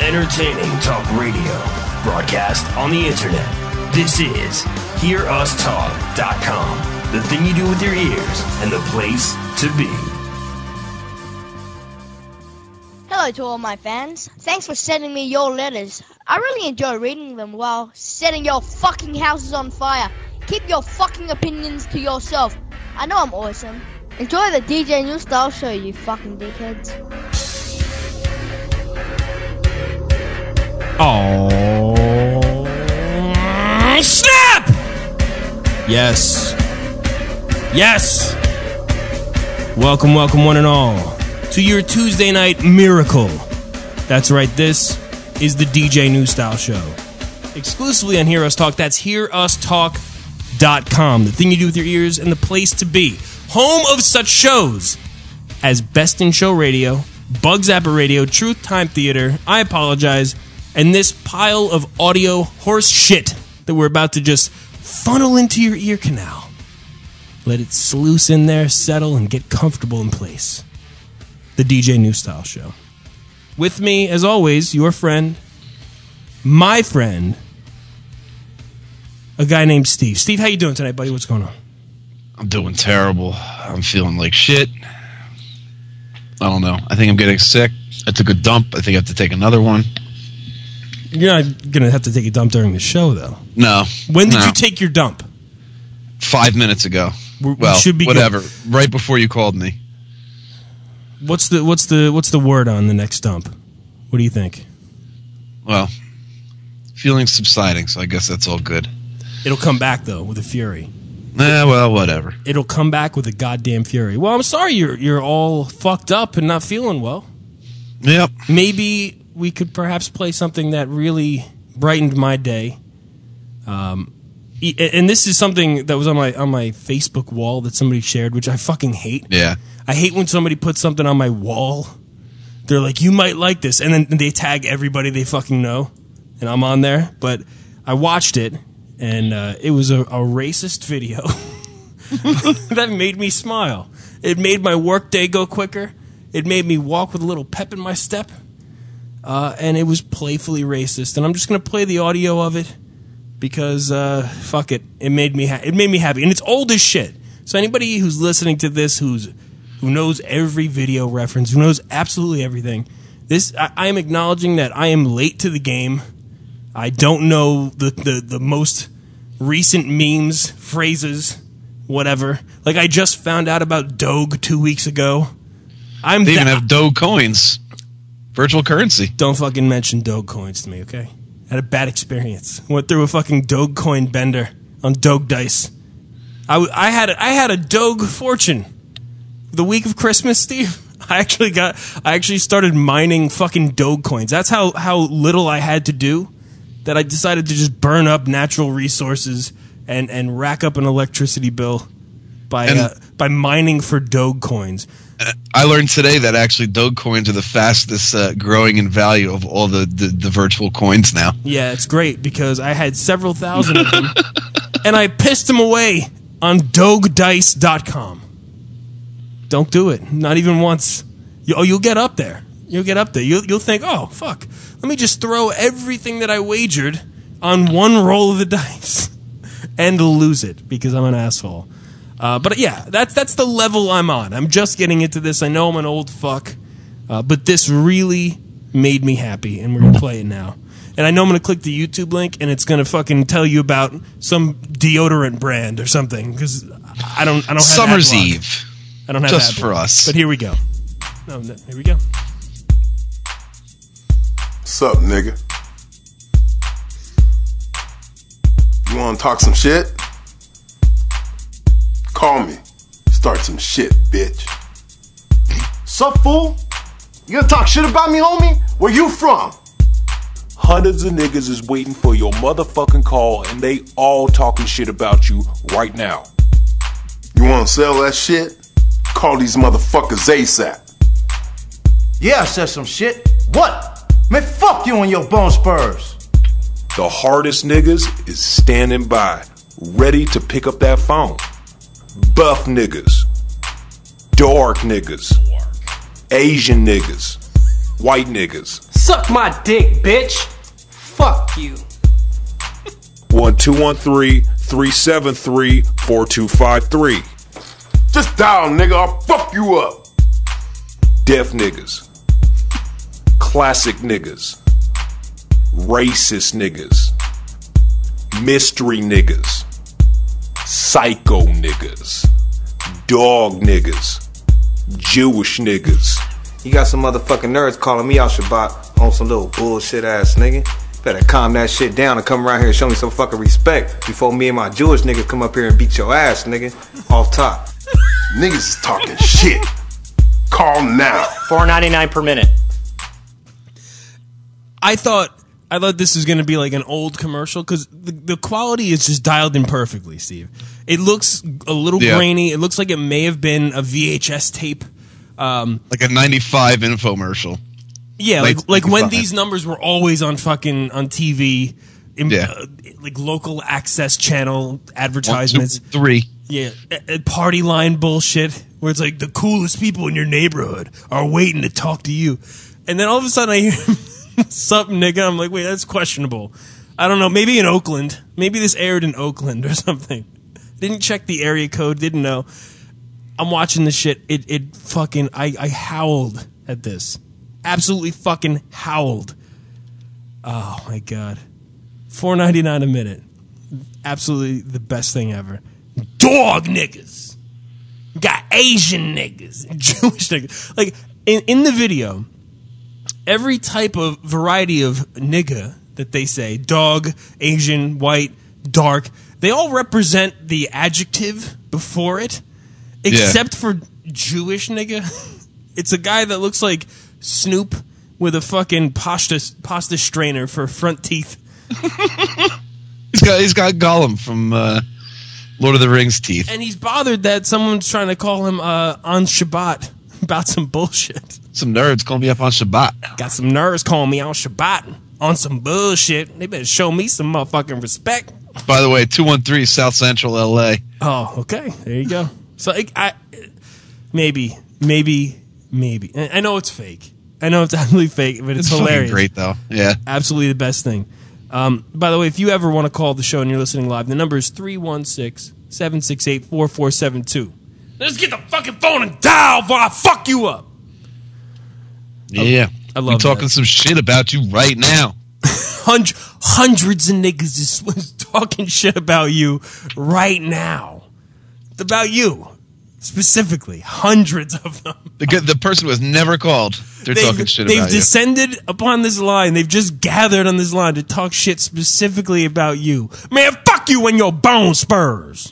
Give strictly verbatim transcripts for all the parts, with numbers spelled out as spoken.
Entertaining talk radio. Broadcast on the internet. This is hear us talk dot com. The thing you do with your ears and the place to be. Hello to all my fans. Thanks for sending me your letters. I really enjoy reading them while setting your fucking houses on fire. Keep your fucking opinions to yourself. I know I'm awesome. Enjoy the D J New Style Show, you fucking dickheads. Oh, snap! Yes. Yes. Welcome, welcome, one and all, to your Tuesday night miracle. That's right, this is the D J New Style Show. Exclusively on Hear Us Talk. That's hear us talk dot com. The thing you do with your ears and the place to be. Home of such shows as Best in Show Radio, Bug Zapper Radio, Truth Time Theater, I Apologize, and this pile of audio horse shit that we're about to just funnel into your ear canal. Let it sluice in there, settle, and get comfortable in place. The D J New Style Show. With me, as always, your friend, my friend, a guy named Steve. Steve, how you doing tonight, buddy? What's going on? I'm doing terrible. I'm feeling like shit. I don't know. I think I'm getting sick. I took a dump. I think I have to take another one. You're not going to have to take a dump during the show, though. No. When did no. you take your dump? Five minutes ago. We well, should be whatever. Good. Right before you called me. What's the what's the what's the word on the next dump? What do you think? Well, feeling's subsiding, so I guess that's all good. It'll come back though with a fury. Eh, well, whatever. It'll come back with a goddamn fury. Well, I'm sorry you're you're all fucked up and not feeling well. Yep. Maybe we could perhaps play something that really brightened my day. Um, and this is something that was on my on my Facebook wall that somebody shared, which I fucking hate. Yeah. I hate when somebody puts something on my wall. They're like, you might like this, and then they tag everybody they fucking know, and I'm on there. But I watched it, and uh, it was a, a racist video that made me smile. It made my work day go quicker. It made me walk with a little pep in my step. Uh, and it was playfully racist. And I'm just going to play the audio of it because, uh, fuck it. It made me ha- it made me happy. And it's old as shit. So anybody who's listening to this who's who knows every video reference, who knows absolutely everything, this I, I am acknowledging that I am late to the game. I don't know the, the, the most recent memes, phrases, whatever. Like, I just found out about Doge two weeks ago. I'm they even th- have Doge coins. Virtual currency. Don't fucking mention Doge coins to me, okay? I had a bad experience. Went through a fucking Doge coin bender on Doge Dice. I, w- I had a, I had a Doge fortune. The week of Christmas, Steve, I actually got I actually started mining fucking Doge coins. That's how, how little I had to do that I decided to just burn up natural resources and, and rack up an electricity bill by And- uh, by mining for Doge coins. I learned today that actually Doge coins are the fastest uh, growing in value of all the, the, the virtual coins now. Yeah, it's great because I had several thousand of them, and I pissed them away on doge dice dot com. Don't do it. Not even once. You, oh, you'll get up there. You'll get up there. You'll, you'll think, oh, fuck. Let me just throw everything that I wagered on one roll of the dice and lose it because I'm an asshole. Uh, but yeah, that's that's the level I'm on. I'm just getting into this. I know I'm an old fuck, uh, but this really made me happy, and we're gonna play it now. And I know I'm gonna click the YouTube link, and it's gonna fucking tell you about some deodorant brand or something because I don't I don't have Summer's ad block. Eve. I don't have just ad for block. us. But here we go. No, no, here we go. What's up, nigga? You wanna talk some shit? Call me. Start some shit, bitch. Sup, fool? You gonna talk shit about me, homie? Where you from? Hundreds of niggas is waiting for your motherfucking call, and they all talking shit about you right now. You wanna sell that shit? Call these motherfuckers ASAP. Yeah, I said some shit. What? Man, fuck you and your bone spurs. The hardest niggas is standing by, ready to pick up that phone. Buff niggas, dark niggas, Asian niggas, white niggas. Suck my dick, bitch. Fuck you. one two one three, three seven three, four two five three. Just dial, nigga. I'll fuck you up. Deaf niggas. Classic niggas. Racist niggas. Mystery niggas. Psycho niggas. Dog niggas. Jewish niggas. You got some motherfucking nerds calling me out Shabbat on some little bullshit ass nigga. Better calm that shit down and come around here and show me some fucking respect before me and my Jewish nigga come up here and beat your ass, nigga. Off top. Niggas is talking shit. Call now. four ninety-nine per minute. I thought I thought this was going to be like an old commercial because the, the quality is just dialed in perfectly, Steve. It looks a little Yeah. grainy. It looks like it may have been a V H S tape. Um, Like a ninety-five infomercial. yeah, Late like, like when ninety-five. these numbers were always on fucking on T V, in, Yeah. uh, like local access channel One, two, advertisements. three. Yeah, a- a party line bullshit where it's like the coolest people in your neighborhood are waiting to talk to you, and then all of a sudden I hear something, nigga. I'm like, wait, that's questionable. I don't know. Maybe in Oakland. Maybe this aired in Oakland or something. Didn't check the area code. Didn't know. I'm watching this shit. It it fucking I I howled at this. Absolutely fucking howled. Oh my god. four ninety-nine a minute. Absolutely the best thing ever. Dog niggas. Got Asian niggas. Jewish niggas. Like in, in the video, every type of variety of nigga that they say, dog, Asian, white, dark, they all represent the adjective before it, except for Jewish nigga. It's a guy that looks like Snoop with a fucking pasta pasta strainer for front teeth. He's got he's got Gollum from uh, Lord of the Rings teeth. And he's bothered that someone's trying to call him uh, on Shabbat about some bullshit. Some nerds calling me up on Shabbat. Got some nerds calling me on Shabbat on some bullshit. They better show me some motherfucking respect. By the way, two one three South Central L A. Oh, okay. There you go. So I, I maybe, maybe, maybe. I I know it's fake. I know it's absolutely fake, but it's, It's fucking hilarious. great though. Yeah. Absolutely the best thing. Um, by the way, if you ever want to call the show and you're listening live, the number is three one six, seven six eight, four four seven two. Let's get the fucking phone and dial before I fuck you up. Yeah. I love I'm talking that. some shit about you right now. Hundred, hundreds of niggas is, is talking shit about you right now. About you. Specifically. Hundreds of them. The, g- the person who has never called, they're They've, talking shit they've about you. descended upon this line. They've just gathered on this line to talk shit specifically about you. Man, fuck you and your bone spurs.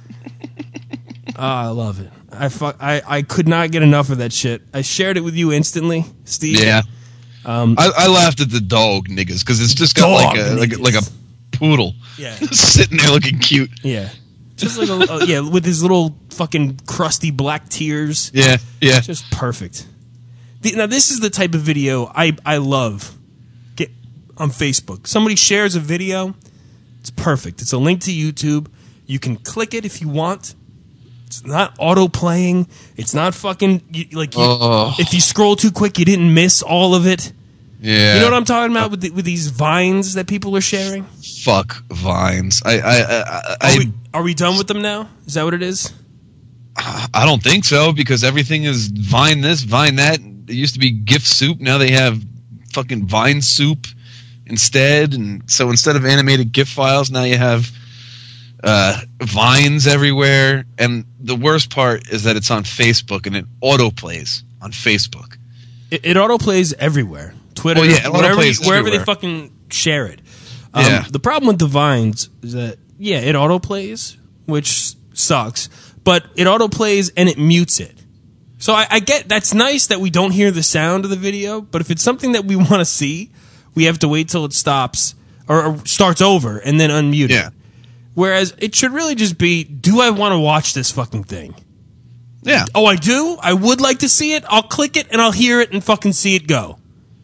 Ah, I love it. I, fuck, I I could not get enough of that shit. I shared it with you instantly, Steve. Yeah. Um, I, I laughed at the dog niggas because it's just got Dog like a like, a- like a poodle Yeah. sitting there looking cute. Yeah. Just like a, uh, yeah, with his little fucking crusty black tears. Yeah, yeah. Just perfect. The, now this is the type of video I I love. Get on Facebook. Somebody shares a video. It's perfect. It's a link to YouTube. You can click it if you want. It's not auto playing. It's not fucking you, like you, Oh. if you scroll too quick, you didn't miss all of it. Yeah. You know what I'm talking about with the, with these vines that people are sharing. Fuck Vines. I I I, I, Are we, are we done with them now? Is that what it is? I don't think so because everything is Vine this, Vine that. It used to be GIF soup. Now they have fucking Vine soup instead. And so instead of animated GIF files, now you have uh, Vines everywhere. And the worst part is that it's on Facebook and it auto plays on Facebook. It, it auto plays everywhere. Twitter, Oh, yeah, it wherever, autoplays you- wherever they everywhere. fucking share it. Um, Yeah. The problem with the Vines is that, yeah, it auto plays, which sucks, but it auto plays and it mutes it. So I, I get that's nice that we don't hear the sound of the video, but if it's something that we want to see, we have to wait till it stops or, or starts over and then unmute Yeah. it. Whereas it should really just be, do I want to watch this fucking thing? Yeah. Oh, I do? I would like to see it. I'll click it and I'll hear it and fucking see it go.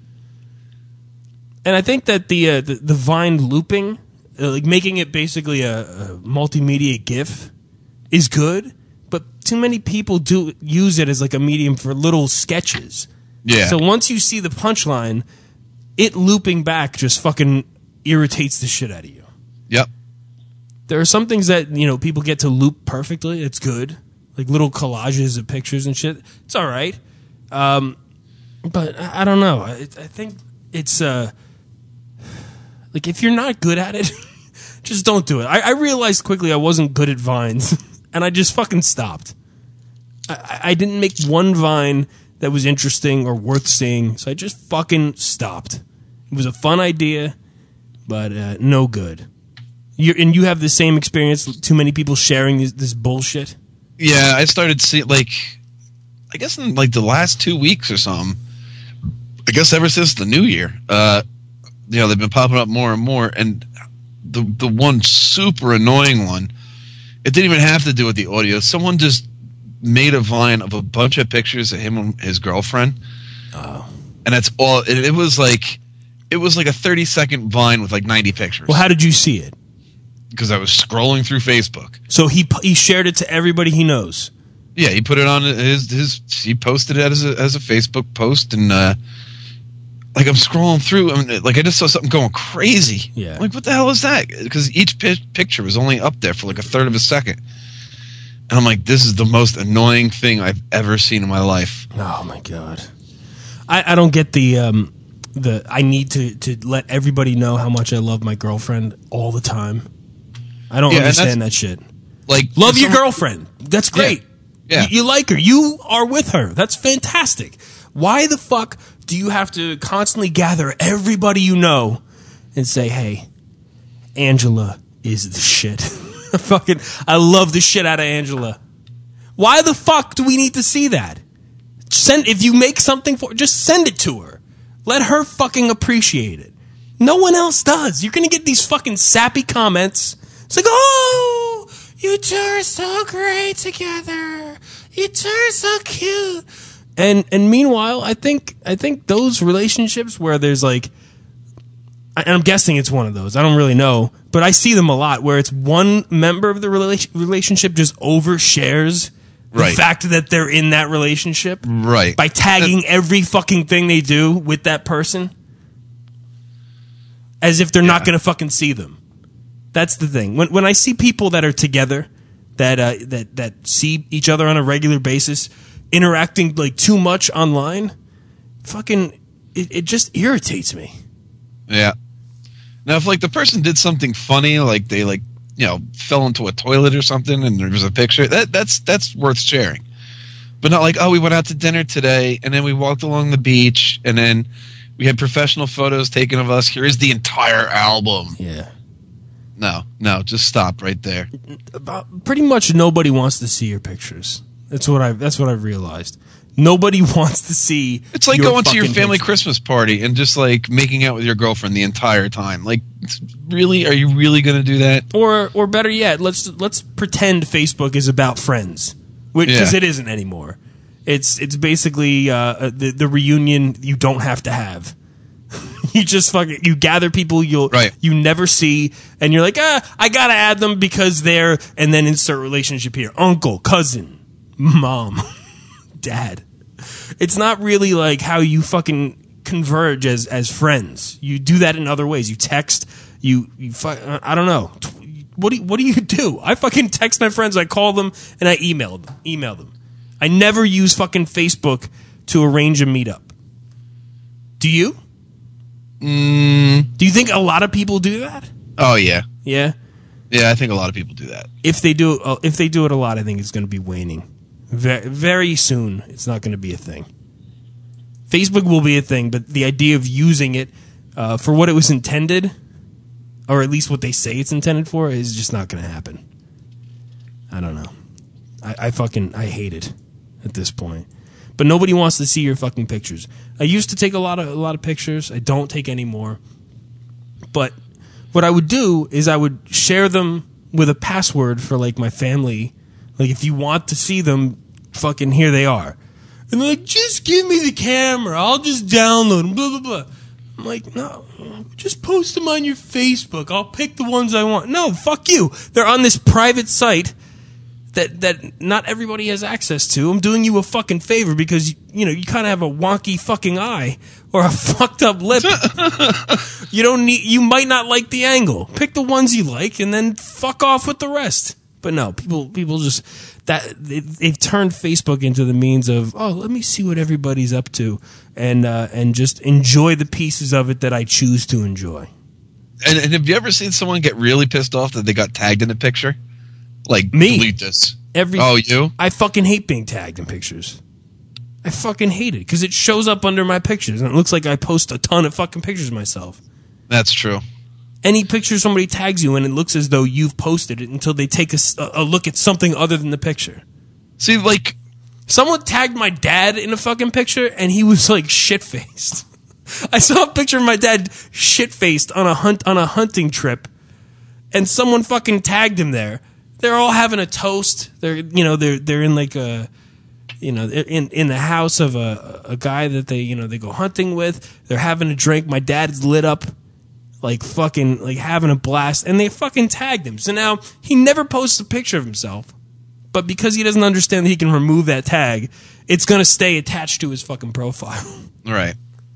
And I think that the uh, the, the Vine looping, uh, like making it basically a, a multimedia GIF, is good. But too many people do use it as like a medium for little sketches. Yeah. So once you see the punchline, it looping back just fucking irritates the shit out of you. Yep. There are some things that, you know, people get to loop perfectly. It's good. Like little collages of pictures and shit. It's all right. Um, but I, I don't know. I, I think it's, uh, like, if you're not good at it, just don't do it. I, I realized quickly I wasn't good at Vines, and I just fucking stopped. I, I didn't make one Vine that was interesting or worth seeing, so I just fucking stopped. It was a fun idea, but uh, no good. You're, and you have the same experience, too many people sharing this, this bullshit? Yeah, I started seeing, like, I guess in, like, the last two weeks or something, I guess ever since the new year, uh, you know, they've been popping up more and more, and the the one super annoying one, it didn't even have to do with the audio. Someone just made a Vine of a bunch of pictures of him and his girlfriend. Oh. And that's all, it, it was like, it was like a thirty second Vine with like ninety pictures. Well, how did you see it? Because I was scrolling through Facebook. So he he shared it to everybody he knows. Yeah, he put it on his his. He posted it as a as a Facebook post, and uh, like I'm scrolling through, I mean, like I just saw something going crazy. Yeah, like what the hell is that? Because each pi- picture was only up there for like a third of a second, and I'm like, this is the most annoying thing I've ever seen in my life. Oh my god, I I don't get the um the I need to to let everybody know how much I love my girlfriend all the time. I don't Yeah, understand that shit. Like, love your someone- girlfriend. That's great. Yeah. You, you like her. You are with her. That's fantastic. Why the fuck do you have to constantly gather everybody you know and say, hey, Angela is the shit. Fucking, I love the shit out of Angela. Why the fuck do we need to see that? Send if you make something for just send it to her. Let her fucking appreciate it. No one else does. You're gonna get these fucking sappy comments. It's like, oh, you two are so great together. You two are so cute. And and meanwhile, I think I think those relationships where there's like, and I'm guessing it's one of those. I don't really know, but I see them a lot where it's one member of the rela- relationship just overshares the Right. fact that they're in that relationship, Right. by tagging every fucking thing they do with that person, as if they're not going to fucking see them. That's the thing. When when I see people that are together, that uh, that that see each other on a regular basis, interacting like too much online, fucking, it, it just irritates me. Yeah. Now, if like the person did something funny, like they like you know fell into a toilet or something, and there was a picture, that that's that's worth sharing. But not like, oh, we went out to dinner today, and then we walked along the beach, and then we had professional photos taken of us. Here's the entire album. Yeah. No, no, just stop right there. About, pretty much nobody wants to see your pictures. That's what I. That's what I've realized. Nobody wants to see. It's like your going to your fucking family pictures. Christmas party and just like making out with your girlfriend the entire time. Like, really? Are you really going to do that? Or, or better yet, let's let's pretend Facebook is about friends, because Yeah. it isn't anymore. It's it's basically uh, the the reunion you don't have to have. You just fucking you gather people you'll Right. you never see, and you're like, ah, I gotta add them because they're, and then insert relationship here, uncle, cousin, mom, dad. It's not really like how you fucking converge as as friends. You do that in other ways. You text. You you fu- I don't know. What do you, what do you do? I fucking text my friends. I call them and I email them. Email them. I never use fucking Facebook to arrange a meetup. Do you? Mm, Do you think a lot of people do that? oh yeah, Yeah. yeah. I think a lot of people do that. If they do, uh, if they do it a lot, I think it's going to be waning. Very, very soon, it's not going to be a thing. Facebook will be a thing, but the idea of using it uh, for what it was intended, or at least what they say it's intended for, is just not going to happen. I don't know. I, I fucking I hate it at this point. But nobody wants to see your fucking pictures. I used to take a lot of a lot of pictures. I don't take any more. But what I would do is I would share them with a password for like my family. Like, if you want to see them, fucking here they are. And they're like, just give me the camera. I'll just download them. Blah blah blah. I'm like, no, just post them on your Facebook. I'll pick the ones I want. No, fuck you. They're on this private site that that not everybody has access to. I'm doing you a fucking favor because, you know, you kind of have a wonky fucking eye or a fucked up lip. You don't need. You might not like the angle. Pick the ones you like, and then fuck off with the rest. But no, people people just that they, they've turned Facebook into the means of oh, let me see what everybody's up to, and uh, and just enjoy the pieces of it that I choose to enjoy. And, and have you ever seen someone get really pissed off that they got tagged in a picture? Like, Me. delete this. Every, oh, you? I fucking hate being tagged in pictures. I fucking hate it because it shows up under my pictures and it looks like I post a ton of fucking pictures of myself. That's true. Any picture somebody tags you in, it looks as though you've posted it until they take a, a look at something other than the picture. See, like, someone tagged my dad in a fucking picture and he was like shit-faced. I saw a picture of my dad shit-faced on a hunt on a hunting trip, and someone fucking tagged him there. They're all having a toast. They're you know they're they're in like a you know in in the house of a a guy that they you know they go hunting with. They're having a drink. My dad is lit up, like fucking like having a blast, and they fucking tagged him. So now he never posts a picture of himself, but because he doesn't understand that he can remove that tag, it's gonna stay attached to his fucking profile. Right.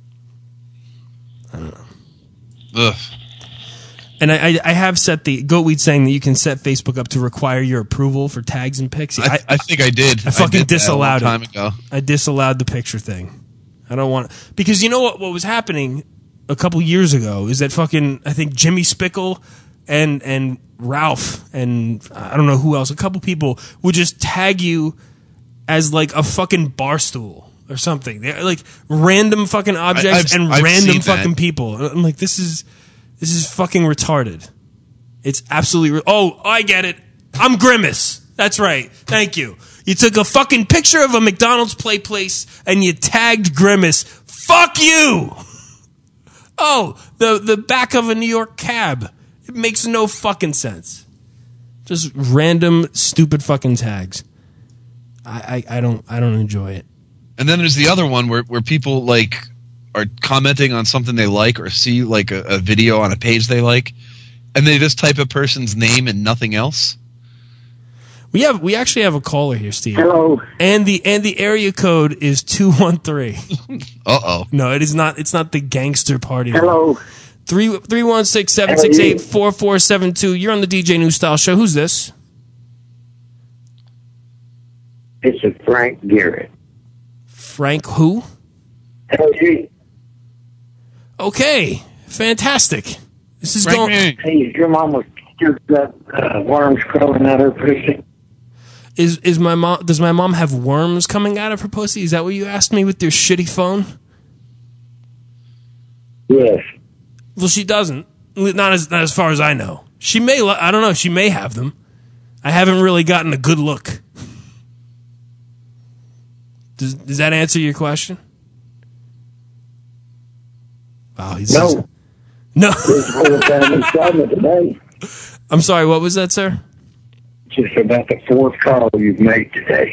I don't know. Ugh. And I, I, I have set the Goatweed saying that you can set Facebook up to require your approval for tags and pics. I, I think I did. I fucking I did disallowed that a long it. time ago. I disallowed the picture thing. I don't want because you know what? What was happening a couple years ago is that fucking I think Jimmy Spickle and and Ralph and I don't know who else. A couple people would just tag you as like a fucking bar stool or something. They're like random fucking objects I, I've, and I've random seen fucking that. people. I'm like, this is this is fucking retarded. It's absolutely. Re- oh, I get it. I'm Grimace. That's right. Thank you. You took a fucking picture of a McDonald's play place and you tagged Grimace. Fuck you. Oh, the the back of a New York cab. It makes no fucking sense. Just random stupid fucking tags. I, I, I don't I don't enjoy it. And then there's the other one where, where people like are commenting on something they like or see like a, a video on a page they like, and they just type a person's name and nothing else. We have we actually have a caller here, Steve. Hello. And the and the area code is two one three. Uh oh. No, it is not. It's not the gangster party. Hello. Three three one six seven six eight four four seven two. You're on the D J New Style Show. Who's this? This is Frank Garrett. Frank who? L G. Okay, fantastic. This is Frank going. me. Hey, is your mama still got uh, worms crawling out of her pussy? Is is my mom? Does my mom have worms coming out of her pussy? Is that what you asked me with your shitty phone? Yes. Well, she doesn't. Not as not as far as I know. She may. I don't know. She may have them. I haven't really gotten a good look. Does Does that answer your question? Wow, he's No. just- no. This whole time you saw me today. I'm sorry. What was that, sir? Just about the fourth call you've made today.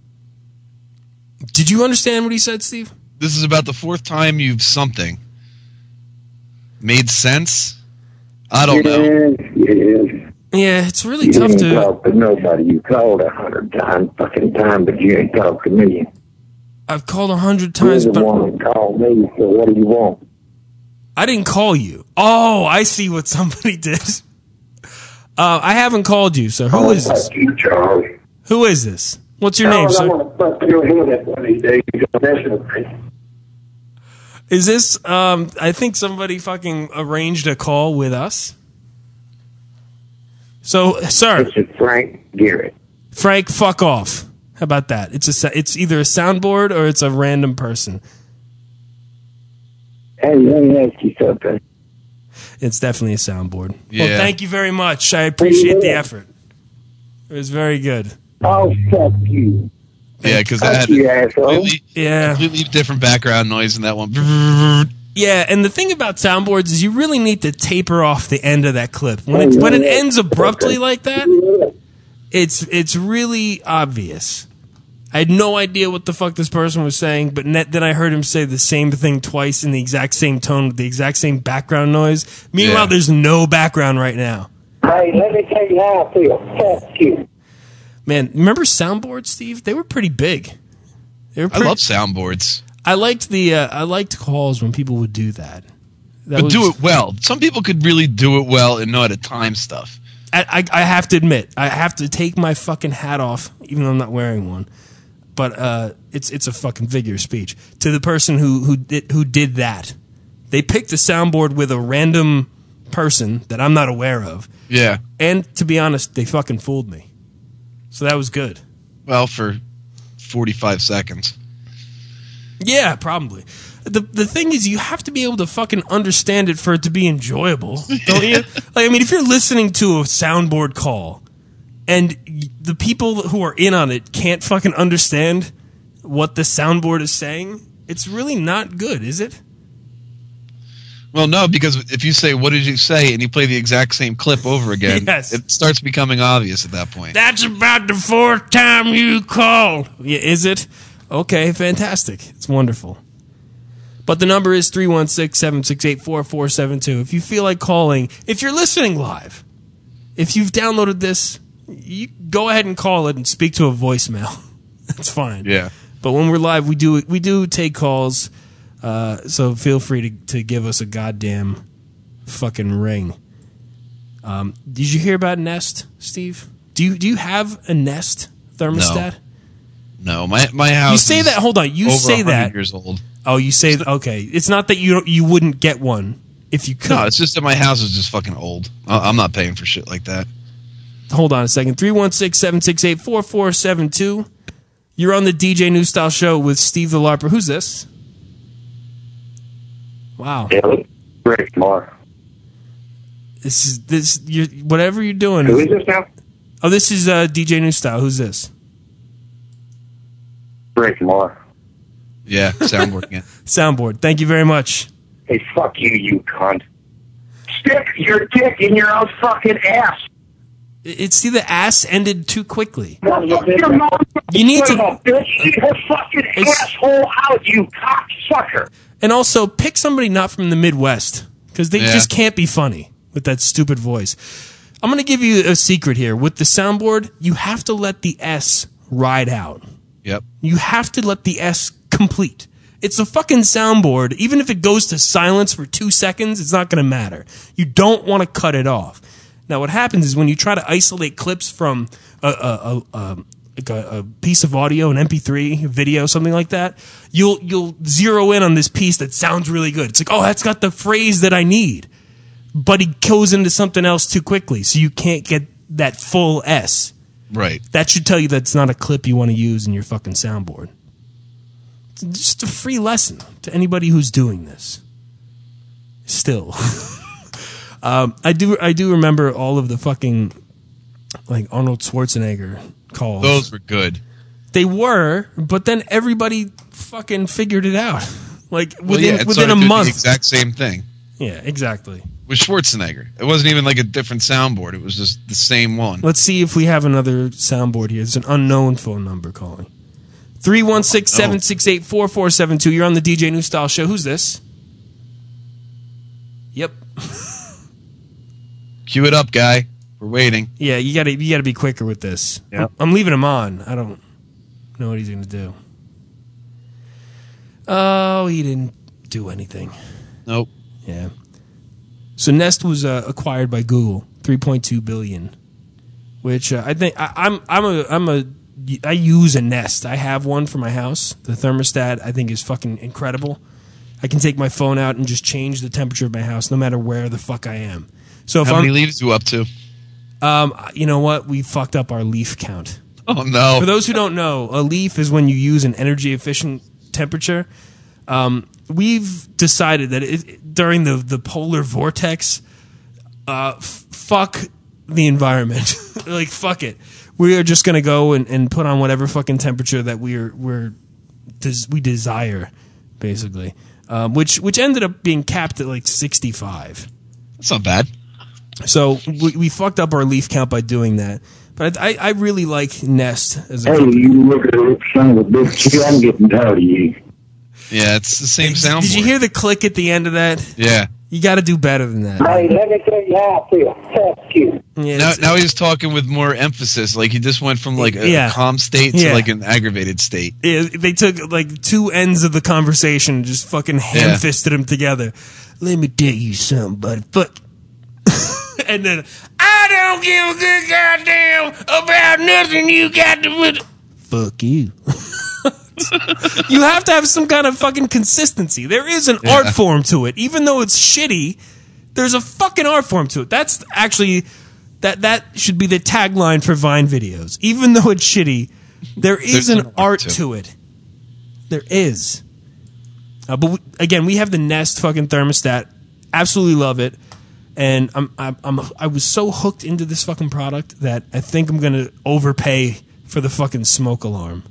Did you understand what he said, Steve? This is about the fourth time you've something. Made sense? I don't know. Yeah, Yeah, it's really you tough didn't to. talk to nobody. You called a hundred times, fucking time, but you ain't talked to me. I've called a hundred You're times, the but one that called me, so what do you want? I didn't call you. Oh, I see what somebody did. Uh, I haven't called you, so who is this? Fuck you, Charlie. Who is this? What's your name, Charles, I sir? want to fuck your head up one of these days. Don't mess with me. Is this? Um, I think somebody fucking arranged a call with us. So, sir, This is Frank Garrett. Frank, fuck off. How about that? It's a. sa- It's either a soundboard or it's a random person. Hey, let me ask you something. It's definitely a soundboard. Well, Yeah. thank you very much. I appreciate the effort. It was very good. Oh, fuck you. Yeah, because that Fuck had you, a asshole. completely, Yeah. completely different background noise in that one. Yeah, and the thing about soundboards is you really need to taper off the end of that clip. When it when it ends abruptly like that, it's it's really obvious. I had no idea what the fuck this person was saying, but net, then I heard him say the same thing twice in the exact same tone with the exact same background noise. Meanwhile, Yeah. there's no background right now. Hey, let me tell you how I feel. Fuck you. Man, remember soundboards, Steve? They were pretty big. They were I pretty, love soundboards. I liked the uh, I liked calls when people would do that. that but was, do it well. Some people could really do it well and know how to time stuff. I, I, I have to admit, I have to take my fucking hat off, even though I'm not wearing one. But uh, it's it's a fucking figure of speech to the person who who did, who did that. They picked a soundboard with a random person that I'm not aware of. Yeah. And to be honest, they fucking fooled me. So that was good. Well, for forty-five seconds. Yeah, probably. The the thing is, you have to be able to fucking understand it for it to be enjoyable, don't you? Like, I mean, if you're listening to a soundboard call and the people who are in on it can't fucking understand what the soundboard is saying, it's really not good, is it? Well, no, because if you say, what did you say, and you play the exact same clip over again, yes. It starts becoming obvious at that point. That's about the fourth time you called. Yeah, is it? Okay, fantastic. It's wonderful. But the number is three one six, seven six eight, four four seven two. If you feel like calling, if you're listening live, if you've downloaded this, you go ahead and call it and speak to a voicemail. That's fine. Yeah. But when we're live, we do we do take calls. Uh, so feel free to, to give us a goddamn fucking ring. Um, did you hear about Nest, Steve? Do you do you have a Nest thermostat? No, no my my house. You say is that. Hold on. You over say one hundred that. Years old. Oh, you say that. Okay. It's not that you you wouldn't get one if you could. No, it's just that my house is just fucking old. I- I'm not paying for shit like that. Hold on a second. three one six, seven six eight, four four seven two. You're on the D J New Style Show with Steve the LARPer. Who's this? Wow. Rick Moore. This is this. You whatever you're doing. Who is this now? Oh, this is uh, D J New Style. Who's this? Rick Moore. Yeah, soundboard. Yeah. Soundboard. Thank you very much. Hey, fuck you, you cunt. Stick your dick in your own fucking ass. It's see the ass ended too quickly. Well, fuck your mom. You need to bitch. Eat her fucking asshole out, you cocksucker. And also pick somebody not from the Midwest because they Yeah. just can't be funny with that stupid voice. I'm going to give you a secret here. With the soundboard, you have to let the S ride out. Yep. You have to let the S complete. It's a fucking soundboard. Even if it goes to silence for two seconds, it's not going to matter. You don't want to cut it off. Now, what happens is when you try to isolate clips from a, a, a, a, like a, a piece of audio, an M P three, video, something like that, you'll you'll zero in on this piece that sounds really good. It's like, oh, that's got the phrase that I need. But he goes into something else too quickly, so you can't get that full S. Right. That should tell you that's not a clip you want to use in your fucking soundboard. It's just a free lesson to anybody who's doing this. Still. um, I do I do remember all of the fucking like Arnold Schwarzenegger calls. Those were good. They were, but then everybody fucking figured it out. Like within Well, yeah, it within started a doing month. The exact same thing. Yeah, exactly. With Schwarzenegger. It wasn't even like a different soundboard. It was just the same one. Let's see if we have another soundboard here. It's an unknown phone number calling. three one six, seven six eight, four four seven two. You're on the D J New Style Show. Who's this? Yep. Cue it up, guy. We're waiting. Yeah, you gotta you gotta be quicker with this. Yep. I'm, I'm leaving him on. I don't know what he's gonna do. Oh, he didn't do anything. Nope. Yeah. So Nest was uh, acquired by Google, three point two billion dollars, which uh, I think I, I'm I'm a I'm a I use a Nest. I have one for my house. The thermostat I think is fucking incredible. I can take my phone out and just change the temperature of my house no matter where the fuck I am. So if How I'm, many leaves you up to? Um, you know what? We fucked up our leaf count. Oh no! For those who don't know, a leaf is when you use an energy efficient temperature. Um, we've decided that it, during the the polar vortex, uh, f- fuck the environment. Like fuck it. We are just gonna go and, and put on whatever fucking temperature that we're we're des- we desire, basically. Um, which which ended up being capped at like sixty-five. That's not bad. So we, we fucked up our leaf count by doing that. But I, I really like Nest as a Hey, company. you look at it, son of a bitch. I'm getting tired of you. Yeah, it's the same soundboard. Did you hear the click at the end of that? Yeah. You got to do better than that. Hey, let me tell you how I feel. Fuck you. Yeah, Now, now he's talking with more emphasis. Like he just went from like a Yeah. calm state to Yeah. like an aggravated state. Yeah, they took like two ends of the conversation and just fucking ham fisted them together. Let me tell you something, buddy. Fuck. And then I don't give a good goddamn about nothing you got to put. Fuck you. You have to have some kind of fucking consistency. There is an Yeah. art form to it, even though it's shitty. There's a fucking art form to it. That's actually that that should be the tagline for Vine videos. Even though it's shitty, there is There's an an art art to to it. There is. Uh, but we, again, we have the Nest fucking thermostat. Absolutely love it. And I'm, I'm, I'm I was so hooked into this fucking product that I think I'm gonna overpay for the fucking smoke alarm.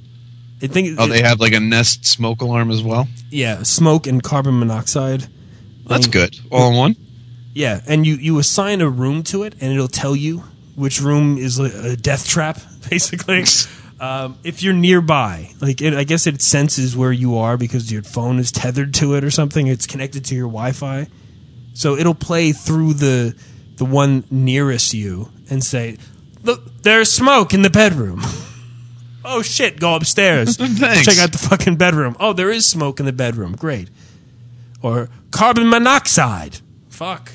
I think. Oh, they have like a Nest smoke alarm as well. Yeah, smoke and carbon monoxide. That's And- good. All in one. Yeah, and you, you assign a room to it, and it'll tell you which room is a death trap, basically. um, if you're nearby, like it, I guess it senses where you are because your phone is tethered to it or something. It's connected to your Wi-Fi, so it'll play through the the one nearest you and say, "Look, there's smoke in the bedroom." Oh shit! Go upstairs. Thanks. Check out the fucking bedroom. Oh, there is smoke in the bedroom. Great. Or carbon monoxide. Fuck.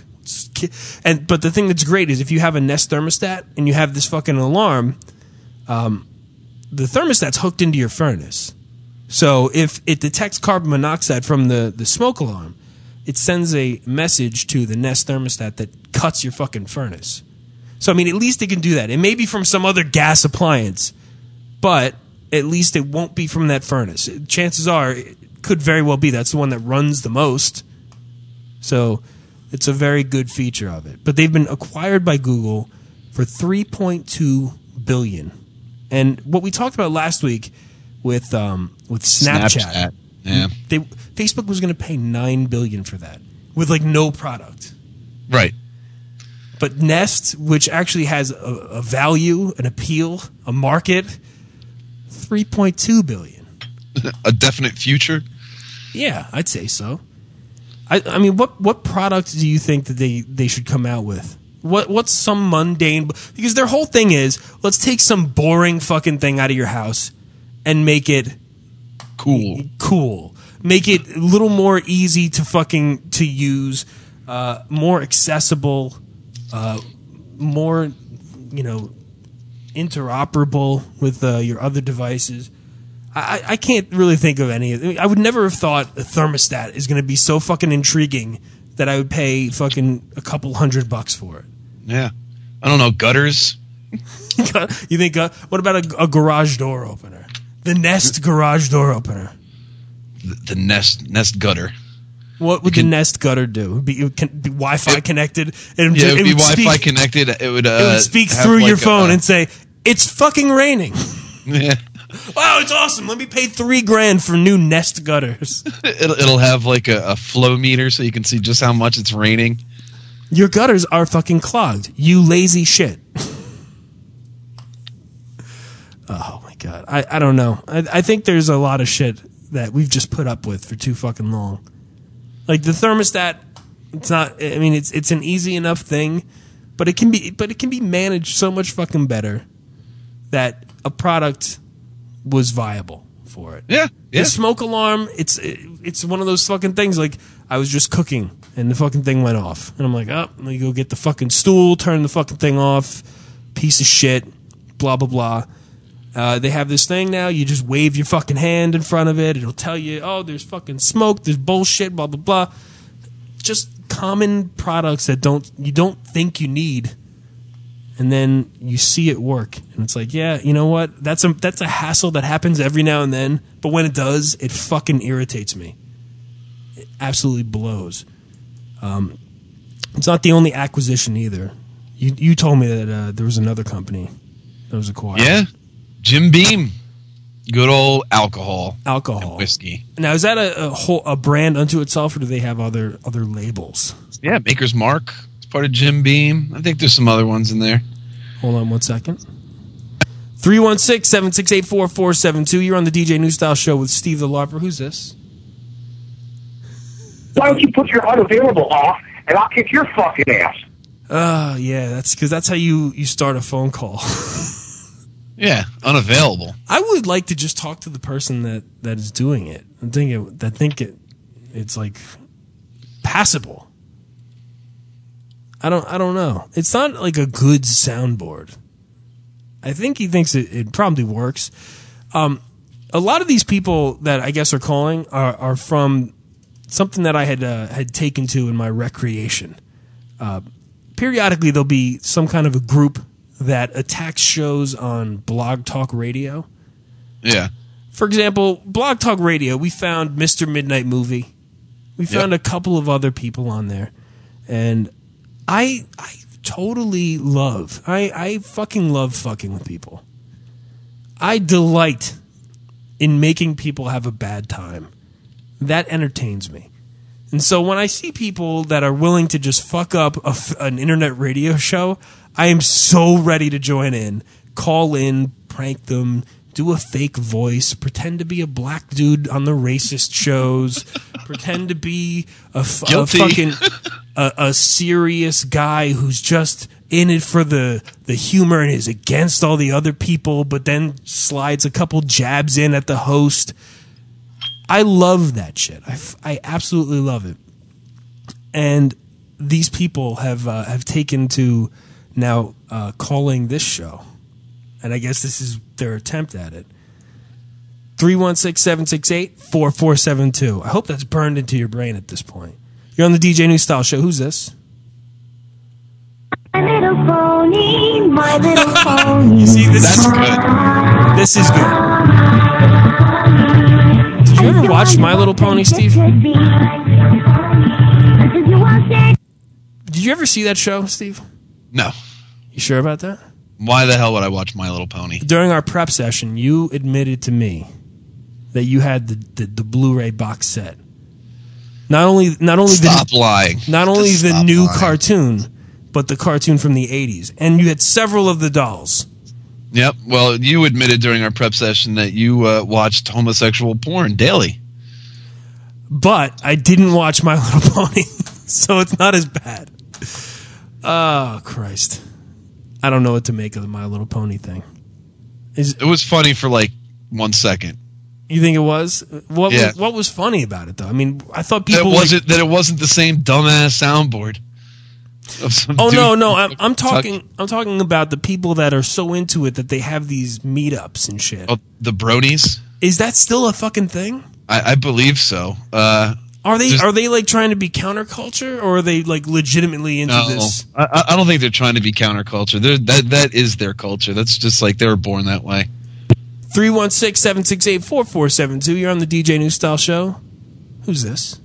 And but the thing that's great is if you have a Nest thermostat and you have this fucking alarm, um, the thermostat's hooked into your furnace. So if it detects carbon monoxide from the, the smoke alarm, it sends a message to the Nest thermostat that cuts your fucking furnace. So I mean, at least it can do that. It may be from some other gas appliance, but at least it won't be from that furnace. Chances are, it could very well be that's the one that runs the most. So it's a very good feature of it. But they've been acquired by Google for three point two billion dollars. And what we talked about last week with um, with Snapchat, Snapchat. Yeah. They, Facebook was going to pay nine billion dollars for that with like no product. Right. But Nest, which actually has a, a value, an appeal, a market, three point two billion dollars. A definite future. Yeah, I'd say so. I, I mean, what what product do you think that they, they should come out with? What what's some mundane? Because their whole thing is, let's take some boring fucking thing out of your house and make it cool. Cool. Make it a little more easy to fucking to use, uh, more accessible, uh, more you know, interoperable with uh, your other devices. I, I can't really think of any. I, mean, I would never have thought a thermostat is going to be so fucking intriguing that I would pay fucking a couple hundred bucks for it. Yeah. I don't know, gutters. You think? Uh, what about a, a garage door opener? The Nest garage door opener. The, the Nest Nest gutter. What would the Nest gutter do? Be, it can be Wi-Fi It- connected. It, Yeah, it would it be would Wi-Fi speak, connected. It would. Uh, it would speak have through like your phone a, and say, "It's fucking raining." Yeah. Wow, it's awesome. Let me pay three grand for new Nest gutters. It'll, it'll have like a, a flow meter so you can see just how much it's raining. Your gutters are fucking clogged. You lazy shit. Oh my god. I, I don't know. I, I think there's a lot of shit that we've just put up with for too fucking long. Like the thermostat, it's not. I mean, it's it's an easy enough thing, but it can be but it can be managed so much fucking better that a product was viable for it. Yeah, yeah. The smoke alarm, it's it's one of those fucking things. Like I was just cooking and the fucking thing went off, and I'm like, oh, let me go get the fucking stool, turn the fucking thing off. Piece of shit. Blah blah blah. Uh, they have this thing now. You just wave your fucking hand in front of it. It'll tell you, oh, there's fucking smoke. There's bullshit. Blah blah blah. Just common products that don't you don't think you need. And then you see it work, and it's like, yeah, you know what? That's a that's a hassle that happens every now and then. But when it does, it fucking irritates me. It absolutely blows. Um, it's not the only acquisition either. You you told me that uh, there was another company that was acquired. Yeah, Jim Beam, good old alcohol, alcohol, and whiskey. Now is that a, a whole a brand unto itself, or do they have other other labels? Yeah, Maker's Mark. Part of Jim Beam. I think there's some other ones in there. Hold on one second. three one six, seven six eight, four four seven two. You're on the D J New Style Show with Steve the LARPer. Who's this? Why don't you put your unavailable off, and I'll kick your fucking ass? Oh, yeah, that's because that's how you, you start a phone call. Yeah, unavailable. I would like to just talk to the person that, that is doing it. I think it, that think it, it's like passable. I don't, I don't know. It's not like a good soundboard. I think he thinks it, it probably works. Um, a lot of these people that I guess are calling are, are from something that I had uh, had taken to in my recreation. Uh, periodically, there'll be some kind of a group that attacks shows on Blog Talk Radio. Yeah. For example, Blog Talk Radio, we found Mister Midnight Movie. We found yep. a couple of other people on there. And I I totally love, I, I fucking love fucking with people. I delight in making people have a bad time. That entertains me. And so when I see people that are willing to just fuck up a, an internet radio show, I am so ready to join in, call in, prank them, do a fake voice, pretend to be a black dude on the racist shows, pretend to be a, f- a fucking a, a serious guy who's just in it for the, the humor and is against all the other people, but then slides a couple jabs in at the host. I love that shit. I, f- I absolutely love it. And these people have uh, have taken to now uh, calling this show. And I guess this is their attempt at it. three one six, seven six eight, four four seven two. I hope that's burned into your brain at this point. You're on the D J New Style Show. Who's this? My little pony, my little pony. You see, this That's is good. This is good. Did you ever watch My Little Pony, Steve? Did you ever see that show, Steve? No. You sure about that? Why the hell would I watch My Little Pony? During our prep session, you admitted to me that you had the, the, the Blu-ray box set. Not only not only Stop the, lying. Not only Just the stop new lying. cartoon, but the cartoon from the eighties. And you had several of the dolls. Yep. Well, you admitted during our prep session that you uh, watched homosexual porn daily. But I didn't watch My Little Pony, so it's not as bad. Oh, Christ. I don't know what to make of the My Little Pony thing. Is, it was funny for like one second. You think it was? What Yeah. was what was funny about it though? I mean, I thought people That wasn't like, that it wasn't the same dumbass soundboard. of some Oh dude no, no, I'm I'm talking talk- I'm talking about the people that are so into it that they have these meetups and shit. Oh, the bronies. Is that still a fucking thing? I, I believe so. Uh, Are they just- are they like trying to be counterculture, or are they like legitimately into no, this? I, I don't think they're trying to be counterculture. They're, that that is their culture. That's just like they were born that way. three one six, seven six eight, four four seven two. You're on the D J New Style Show. Who's this?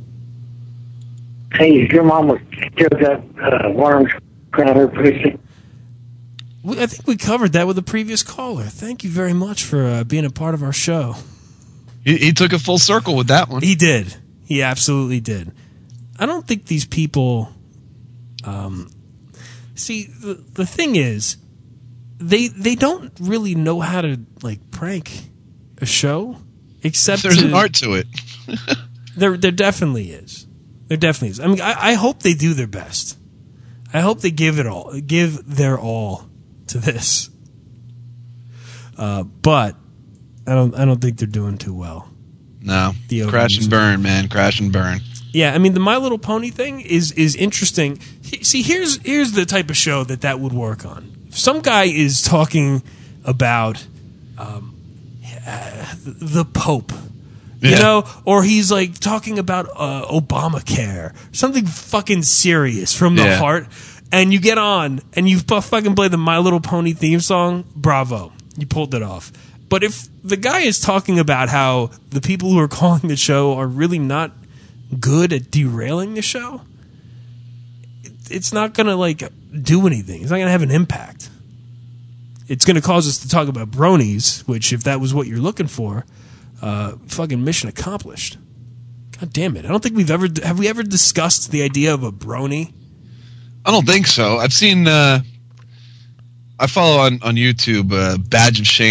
Hey, is your mom was killed that uh, worms out her pussy? We, I think we covered that with a previous caller. Thank you very much for uh, being a part of our show. He, he took a full circle with that one. He did. He absolutely did. I don't think these people. Um, see, the the thing is, they they don't really know how to like prank a show, except There's to, an art to it. There there definitely is. There definitely is. I mean, I, I hope they do their best. I hope they give it all, give their all to this. Uh, but I don't I don't think they're doing too well. No, The crash overuse. and burn, man, crash and burn. Yeah, I mean the My Little Pony thing is is interesting. He- See, here's here's the type of show that that would work on. If some guy is talking about um, uh, the Pope, you Yeah. know, or he's like talking about uh, Obamacare, something fucking serious from the Yeah. heart, and you get on and you fu- fucking play the My Little Pony theme song, bravo, you pulled it off. But if the guy is talking about how the people who are calling the show are really not good at derailing the show, it- it's not going to like do anything. It's not going to have an impact. It's going to cause us to talk about bronies, which if that was what you're looking for, uh, fucking mission accomplished. God damn it. I don't think we've ever, have we ever discussed the idea of a brony? I don't think so. I've seen. Uh, I follow on on YouTube uh, Badge of Shame.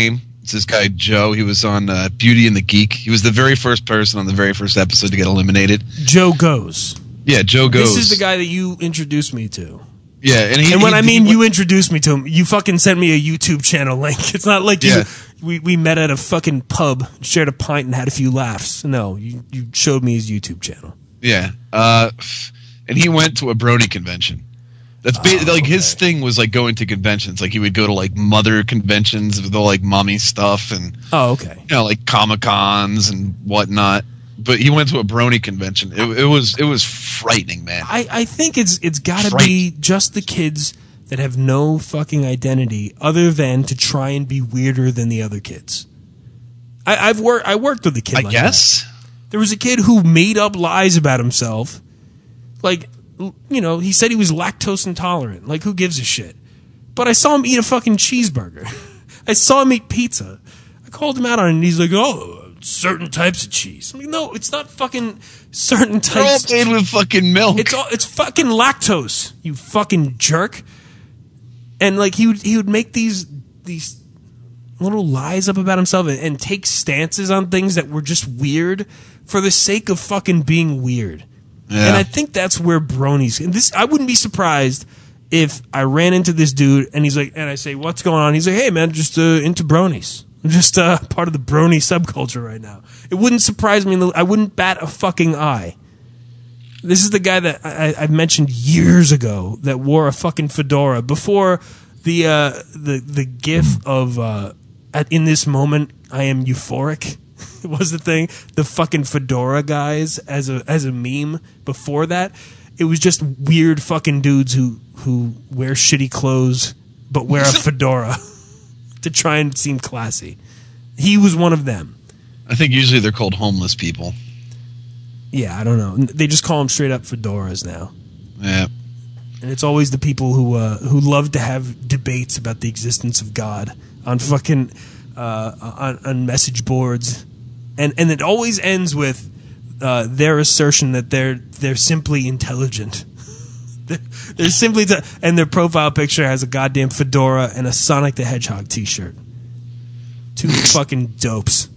It's this guy Joe. He was on uh, Beauty and the Geek. He was the very first person on the very first episode to get eliminated. Joe Goes. Yeah, Joe Goes. This is the guy that you introduced me to. Yeah, and, he, and when he, I mean he, you introduced me to him, you fucking sent me a YouTube channel link. It's not like you Yeah. we, we met at a fucking pub, shared a pint, and had a few laughs. No, you, you showed me his YouTube channel. Yeah, uh, and he went to a Brony convention. That's ba- Oh, like his okay. thing was like going to conventions. Like he would go to like mother conventions with all like mommy stuff and Oh, okay. you know like Comic Cons and whatnot. But he went to a Brony convention. It, it was it was frightening, man. I, I think it's it's got to Right. be just the kids that have no fucking identity other than to try and be weirder than the other kids. I, I've worked I worked with a kid. I like guess. that. There was a kid who made up lies about himself. Like, you know, he said he was lactose intolerant. Like, who gives a shit? But I saw him eat a fucking cheeseburger. I saw him eat pizza. I called him out on it, and he's like, oh, certain types of cheese. I'm like, no, it's not fucking certain They're all types. made with fucking milk. It's all, it's fucking lactose, you fucking jerk. And like he would he would make these these little lies up about himself and, and take stances on things that were just weird for the sake of fucking being weird. Yeah. And I think that's where Brony's. And this, I wouldn't be surprised if I ran into this dude and he's like, and I say, "What's going on?" He's like, "Hey man, just uh, into Bronies. I'm just uh, part of the Brony subculture right now." It wouldn't surprise me. In the, I wouldn't bat a fucking eye. This is the guy that I, I mentioned years ago that wore a fucking fedora before the uh, the the gif of uh, at, in this moment I am euphoric. Was the thing the fucking fedora guys as a as a meme before that? It was just weird fucking dudes who who wear shitty clothes but wear a fedora to try and seem classy. He was one of them. I think usually they're called homeless people. Yeah, I don't know. They just call them straight up fedoras now. Yeah. And it's always the people who uh, who love to have debates about the existence of God on fucking uh, on, on message boards, and and it always ends with uh, their assertion that they're they're simply intelligent. they're, they're simply t- and their profile picture has a goddamn fedora and a Sonic the Hedgehog T-shirt. Two fucking dopes.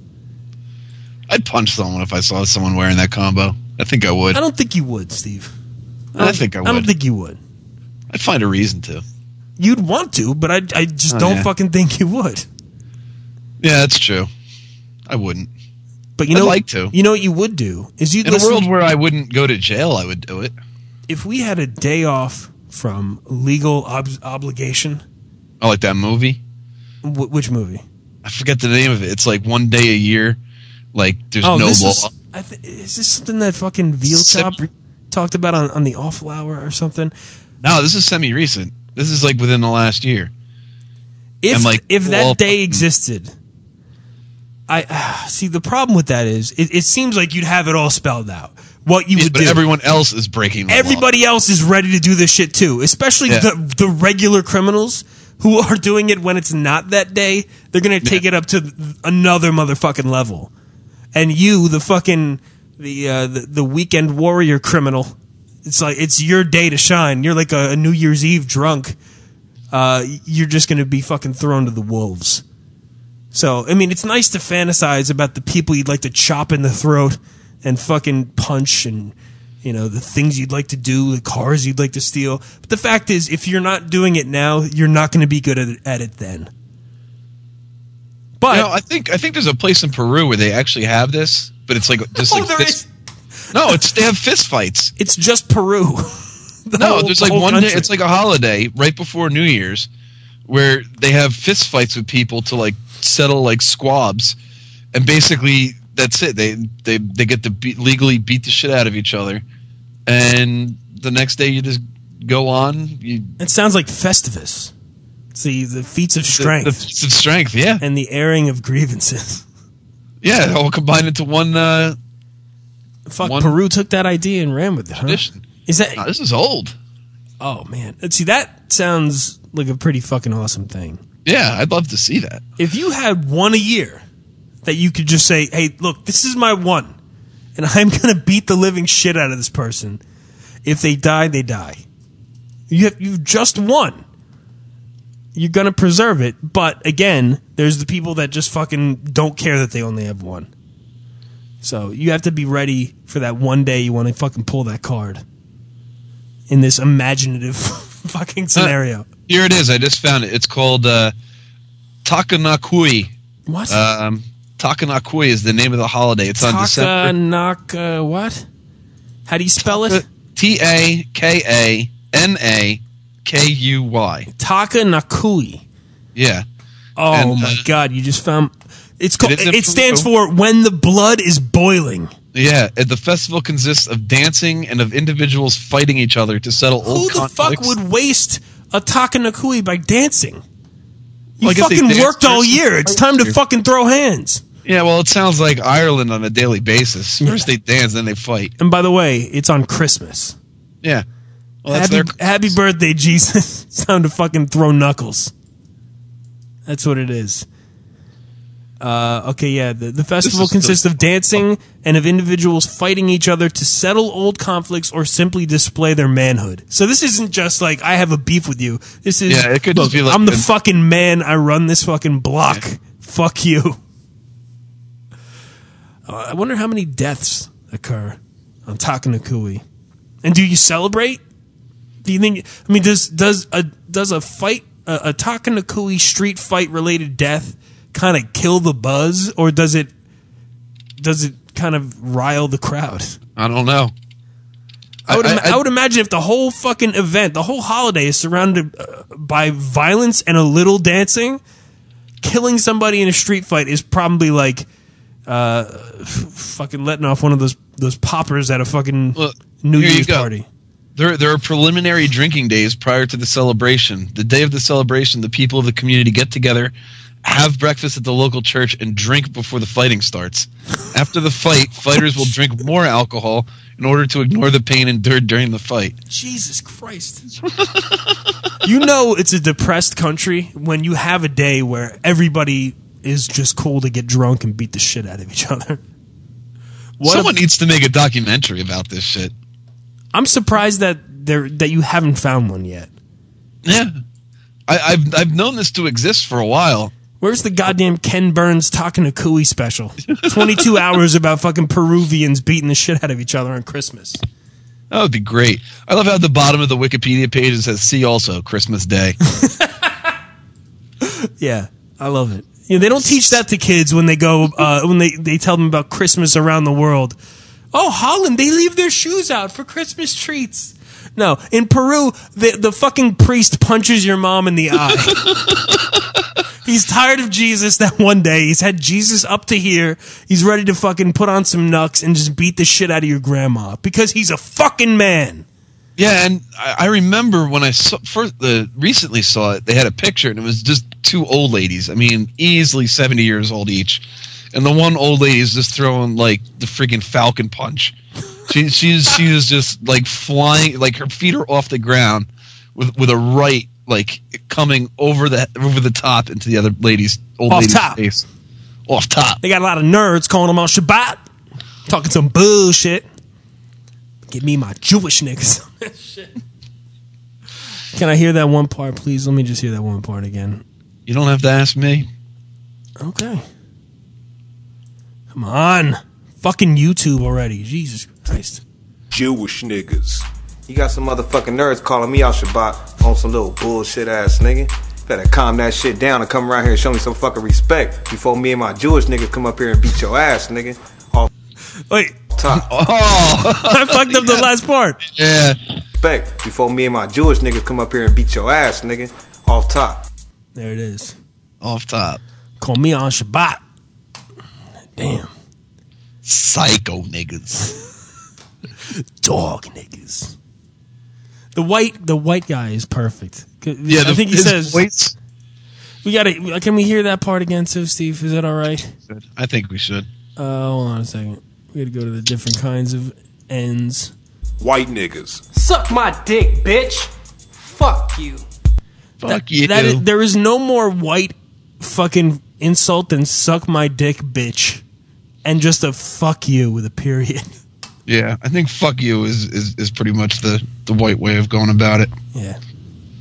I'd punch someone if I saw someone wearing that combo. I think I would. I don't think you would, Steve. I, I think I would. I don't think you would. I'd find a reason to. You'd want to, but I, I just Oh, don't yeah. fucking think you would. Yeah, that's true. I wouldn't. But you I'd know, like to. You know what you would do is you'd In listen, a world where I wouldn't go to jail, I would do it. if we had a day off from legal ob- obligation. Oh, like that movie? W- which movie? I forget the name of it. It's like one day a year. Like there's oh, no this law. was, I th- is this something that fucking Veal Chop talked about on, on the Awful Hour or something? No, this is semi-recent. This is like within the last year. If And, like, if that all- day existed, I uh, see the problem with that is it, it seems like you'd have it all spelled out. What you Yeah, would but do. everyone else is breaking the law. Everybody else is ready to do this shit too, especially Yeah. the the regular criminals who are doing it when it's not that day. They're gonna take it up to another motherfucking level. And you, the fucking the uh, the, the weekend warrior criminal, it's like it's your day to shine. You're like a, a New Year's Eve drunk. Uh, you're just gonna be fucking thrown to the wolves. So I mean, it's nice to fantasize about the people you'd like to chop in the throat and fucking punch, and you know the things you'd like to do, the cars you'd like to steal. But the fact is, if you're not doing it now, you're not going to be good at it, at it then. But you know, I think I think there's a place in Peru where they actually have this, but it's like just Oh, like there fist, no, it's they have fist fights. It's just Peru. The no, whole- there's the like whole one country. day. It's like a holiday right before New Year's, where they have fist fights with people to like settle like squabs, and basically that's it. They they they get to beat, legally beat the shit out of each other, and the next day you just go on. You It sounds like Festivus. It's the, the feats of strength. The, the feats of strength, yeah. And the airing of grievances. Yeah, all combined into one. Uh, Fuck, one Peru took that idea and ran with it, huh? tradition. Is that... No, this is old. Oh, man. See, that sounds like a pretty fucking awesome thing. Yeah, I'd love to see that. If you had one a year that you could just say, hey, look, this is my one, and I'm going to beat the living shit out of this person. If they die, they die. You have, you've just won. you're gonna preserve it. But again, there's the people that just fucking don't care that they only have one. So you have to be ready for that one day you want to fucking pull that card in this imaginative fucking scenario. Uh, here it is. I just found it. It's called uh, Takanakui. What? Um, Takanakui is the name of the holiday. It's on December. Takanaka what? How do you spell it? T A K A N A K U Y. Takanakui. Yeah. Oh And, my uh, god! You just found. It's called. It is It, in stands Peru. for when the blood is boiling. Yeah, and the festival consists of dancing and of individuals fighting each other to settle Who old the fuck conflicts. would waste a Takanakui by dancing? You Well, I guess they fucking dance worked all first. year. It's time to fucking throw hands. Yeah, well, it sounds like Ireland on a daily basis. First they dance, then they fight. And by the way, it's on Christmas. Yeah. Well, that's happy, their- happy birthday, Jesus. It's time to fucking throw knuckles. That's what it is. Uh, okay, yeah. The, the festival is consists the- of dancing and of individuals fighting each other to settle old conflicts or simply display their manhood. So this isn't just like, I have a beef with you. This is, Yeah, it could just look, be like I'm the an- fucking man. I run this fucking block. Fuck you. Uh, I wonder how many deaths occur on Takanakui. And do you celebrate? Do you think? I mean, does does a does a fight a, a Takanakui street fight related death kind of kill the buzz, or does it does it kind of rile the crowd? I don't know. I would I- ima- I- I would imagine if the whole fucking event, the whole holiday is surrounded uh, by violence and a little dancing, killing somebody in a street fight is probably like uh, f- fucking letting off one of those those poppers at a fucking New Here you Year's go. party. There, there are preliminary drinking days prior to the celebration. The day of the celebration, the people of the community get together, have breakfast at the local church, and drink before the fighting starts. After the fight, fighters will drink more alcohol in order to ignore the pain endured during the fight. Jesus Christ. You know it's a depressed country when you have a day where everybody is just cool to get drunk and beat the shit out of each other. What Someone a- needs to make a documentary about this shit. I'm surprised that there that you haven't found one yet. Yeah. I, I've I've known this to exist for a while. Where's the goddamn Ken Burns Takanakui special? twenty-two hours about fucking Peruvians beating the shit out of each other on Christmas. That would be great. I love how at the bottom of the Wikipedia page it says, see also, Christmas Day. Yeah, I love it. You know, they don't teach that to kids when they go uh, when they, they tell them about Christmas around the world. Oh, Holland, they leave their shoes out for Christmas treats. No, in Peru, the the fucking priest punches your mom in the eye. He's tired of Jesus that one day. He's had Jesus up to here. He's ready to fucking put on some knucks and just beat the shit out of your grandma because he's a fucking man. Yeah, and I, I remember when I saw, first uh, recently saw it, they had a picture, and it was just two old ladies. I mean, easily seventy years old each. And the one old lady is just throwing, like, the freaking falcon punch. She, she's she is just, like, flying, like, her feet are off the ground with with a right, like, coming over the over the top into the other lady's, old Off lady's top. face. Off top. They got a lot of nerds calling them on Shabbat, talking some bullshit. Give me my Jewish niggas. Shit. Can I hear that one part, please? Let me just hear that one part again. You don't have to ask me. Okay. Come on. Fucking YouTube already. Jesus Christ. Jewish niggas. You got some motherfucking nerds calling me out Shabbat on some little bullshit ass nigga. Better calm that shit down and come around here and show me some fucking respect before me and my Jewish nigga come up here and beat your ass, nigga. Off Wait. top. Oh. I fucked up the last part. Yeah. Respect before me and my Jewish nigga come up here and beat your ass, nigga. Off top. There it is. Off top. Call me on Shabbat. Damn. Psycho niggas. Dog niggas. The white the white guy is perfect. Yeah, I the- think he his says voice- we gotta can we hear that part again too, Steve? Is that alright? I think we should. Uh hold on a second. We gotta go to the different kinds of ends. White niggas. Suck my dick, bitch. Fuck you. Fuck you. That is, there is no more white fucking insult than suck my dick, bitch. And just a fuck you with a period. Yeah, I think fuck you is, is, is pretty much the, the white way of going about it. Yeah.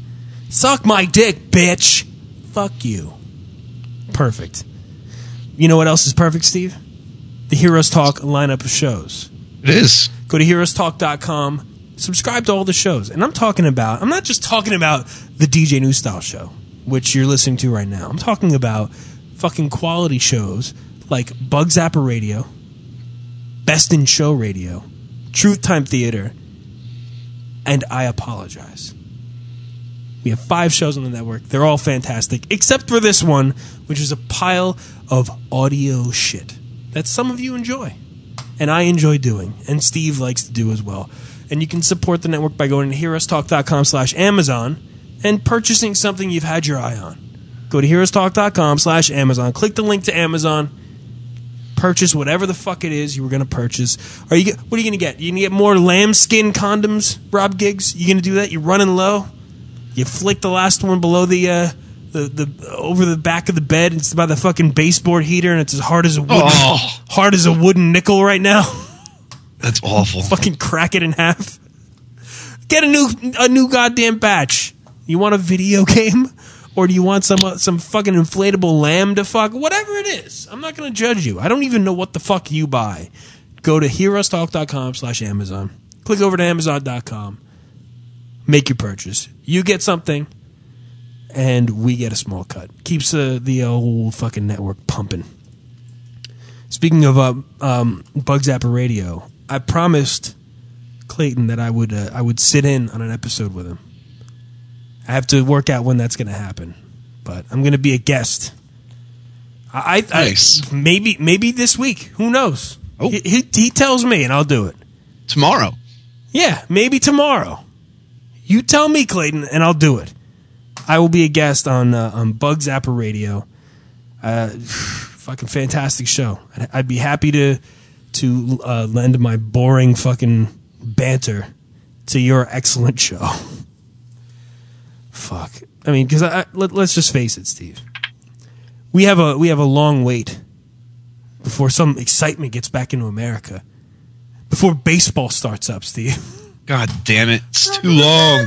Suck my dick, bitch. Fuck you. Perfect. You know what else is perfect, Steve? The Heroes Talk lineup of shows. It is. Go to heroes talk dot com. Subscribe to all the shows. And I'm talking about, I'm not just talking about the D J New Style show, which you're listening to right now. I'm talking about fucking quality shows like Bug Zapper Radio, Best in Show Radio, Truth Time Theater, and I Apologize. We have five shows on the network. They're all fantastic, except for this one, which is a pile of audio shit that some of you enjoy. And I enjoy doing, and Steve likes to do as well. And you can support the network by going to heroes talk dot com slash Amazon and purchasing something you've had your eye on. Go to heroes talk dot com slash Amazon. Click the link to Amazon. Purchase whatever the fuck it is you were going to purchase. Are you? What are you going to get? You going to get more lambskin condoms, Rob Giggs? You going to do that? You're running low? You flick the last one below the, uh, the the over the back of the bed. It's by the fucking baseboard heater, and it's as hard as a wooden, Oh. hard as a wooden nickel right now. That's awful. Fucking crack it in half. Get a new a new goddamn batch. You want a video game, or do you want some uh, some fucking inflatable lamb to fuck? Whatever it is, I'm not going to judge you. I don't even know what the fuck you buy. Go to heroes talk dot com slash Amazon. Click over to amazon dot com. Make your purchase. You get something, and we get a small cut. Keeps uh, the old fucking network pumping. Speaking of uh, um, Bug Zapper Radio, I promised Clayton that I would uh, I would sit in on an episode with him. I have to work out when that's going to happen, but I'm going to be a guest. I, I, Nice. I maybe maybe this week. Who knows? Oh. He, he, he tells me, and I'll do it. Tomorrow. Yeah, maybe tomorrow. You tell me, Clayton, and I'll do it. I will be a guest on uh, on Bug Zapper Radio. Uh, fucking fantastic show. I'd, I'd be happy to to uh, lend my boring fucking banter to your excellent show. Fuck. I mean, because I, I, let, let's just face it, Steve. We have a we have a long wait before some excitement gets back into America. Before baseball starts up, Steve. God damn it. It's too long.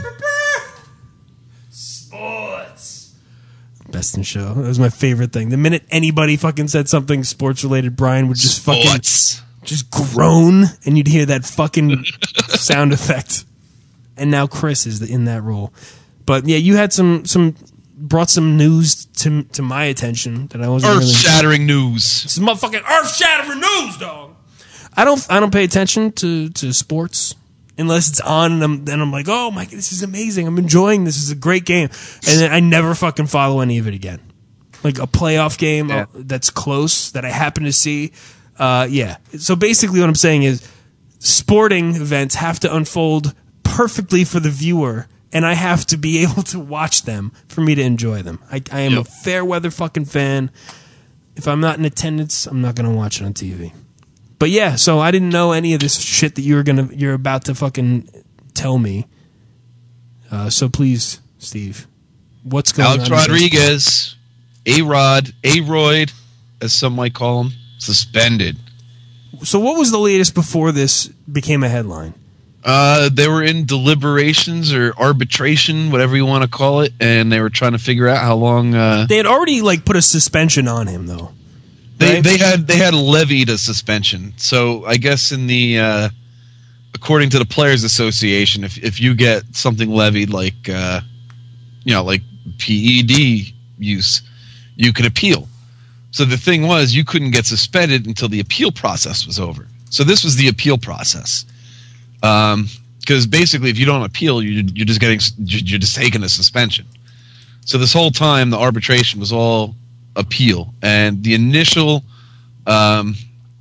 Sports. Best in Show. That was my favorite thing. The minute anybody fucking said something sports related, Brian would just Sports. fucking just groan, and you'd hear that fucking sound effect. And now Chris is in that role. But yeah, you had some some brought some news to to my attention that I wasn't really. Earth shattering news. This is motherfucking earth shattering news, dog. I don't I don't pay attention to, to sports unless it's on, and I'm, then I'm like, oh my, this is amazing. I'm enjoying this. This is a great game, and then I never fucking follow any of it again. Like a playoff game Yeah. uh, that's close that I happen to see. Uh, yeah. So basically, what I'm saying is, sporting events have to unfold perfectly for the viewer, and I have to be able to watch them for me to enjoy them. I, I am Yep. a fair weather fucking fan. If I'm not in attendance, I'm not going to watch it on T V. But yeah, so I didn't know any of this shit that you were gonna, you're about to fucking tell me. Uh, so please, Steve, what's going Alex on? with Rodriguez, A-Rod, A-Royd, as some might call him, suspended. baseball? So what was the latest before this became a headline? Uh, they were in deliberations or arbitration, whatever you want to call it, and they were trying to figure out how long. Uh, They had already like put a suspension on him, though. they right? they had they had levied a suspension. So I guess in the uh, according to the Players Association, if if you get something levied like uh, you know like P E D use, you can appeal. So the thing was, you couldn't get suspended until the appeal process was over. So this was the appeal process. Um, because basically, if you don't appeal, you, you're just getting you're just taking a suspension. So this whole time, the arbitration was all appeal, and the initial, um,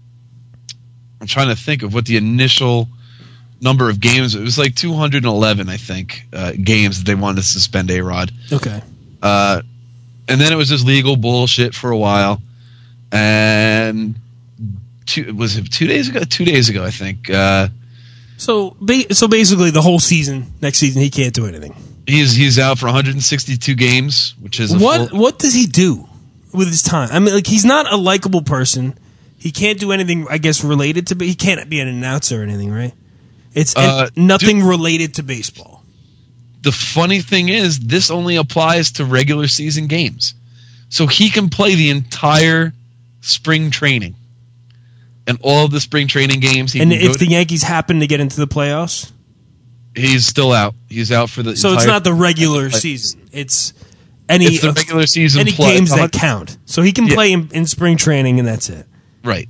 I'm trying to think of what the initial number of games. It was like two hundred eleven, I think, uh, games that they wanted to suspend A-Rod. Okay. Uh, and then it was just legal bullshit for a while, and two, was it two days ago? Two days ago, I think. Uh, So, ba- so basically, the whole season, next season, he can't do anything. He's he's out for one hundred sixty-two games, which is a What full, What does he do with his time? I mean, like he's not a likable person. He can't do anything, I guess, related to. He can't be an announcer or anything, right? It's Uh, nothing related to baseball. the funny thing is, this only applies to regular season games. So he can play the entire spring training. And all of the spring training games. He and can if go the to, Yankees happen to get into the playoffs? He's still out. He's out for the So entire, it's not the regular season. It's any, it's the regular season any play. games that count. So he can Yeah. play in, in spring training, and that's it. Right.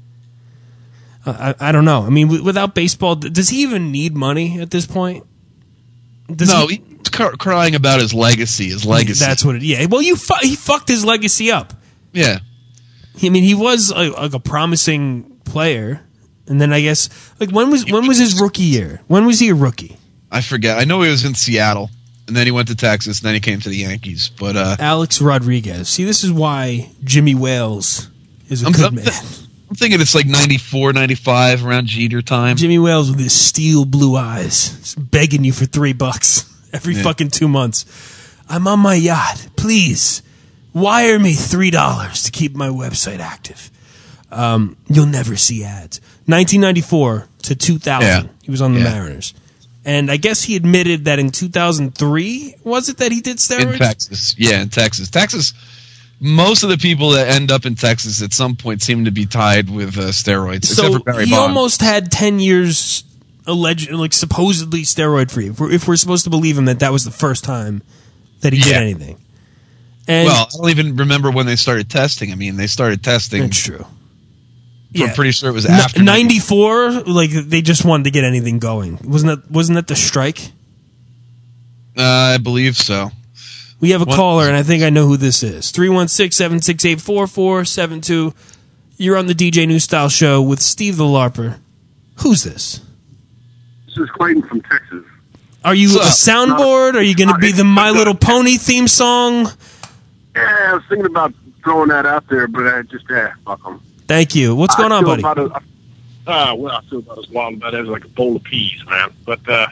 Uh, I, I don't know. I mean, w- without baseball, d- does he even need money at this point? Does no, he, he's cr- crying about his legacy. His legacy. That's what it. Yeah. Well, you fu- he fucked his legacy up. Yeah. I mean, he was like, like a promising player, and then I guess like when was when was his rookie year? When was he a rookie? I forget. I know he was in Seattle, and then he went to Texas, and then he came to the Yankees. But uh, Alex Rodriguez. See, this is why Jimmy Wales is a I'm, good I'm, man. I'm thinking it's like ninety-four, ninety-five, around Jeter time. Jimmy Wales with his steel blue eyes, just begging you for three bucks every Yeah. fucking two months. I'm on my yacht. Please wire me three dollars to keep my website active. Um, you'll never see ads. nineteen ninety-four to two thousand, Yeah. he was on the Yeah. Mariners. And I guess he admitted that in two thousand three, was it that he did steroids? In Texas. Yeah, in Texas. Texas, most of the people that end up in Texas at some point seem to be tied with uh, steroids, So except for Barry he Bonds. almost had ten years, alleged, like supposedly steroid free. If we're, if we're supposed to believe him that that was the first time that he did Yeah. anything. And well, I don't even remember when they started testing. I mean, they started testing. That's true. I'm Yeah. pretty sure it was N- after ninety-four, like they just wanted to get anything going. Wasn't that wasn't that the strike? Uh, I believe so. We have a What? caller, and I think I know who this is. three one six, seven six eight, four four seven two. You're on the D J New Style Show with Steve the LARPer. Who's this? This is Clayton from Texas. Are you What's a up? soundboard? Are you going to be the My Little Pony theme song? Yeah, I was thinking about throwing that out there, but I just, yeah, fuck them. Thank you. What's going on, buddy? About a, uh, well, I feel about as wild about it as like a bowl of peas, man. But uh,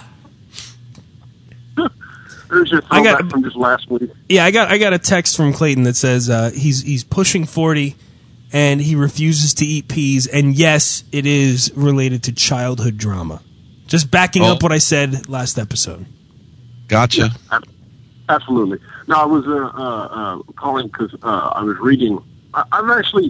there's just I got- throwback from just last week. Yeah, I got I got a text from Clayton that says uh, he's he's pushing forty and he refuses to eat peas. And yes, it is related to childhood drama. Just backing Oh. up what I said last episode. Gotcha. Ab- Absolutely. No, I was uh, uh, uh, calling because uh, I was reading. I, I'm actually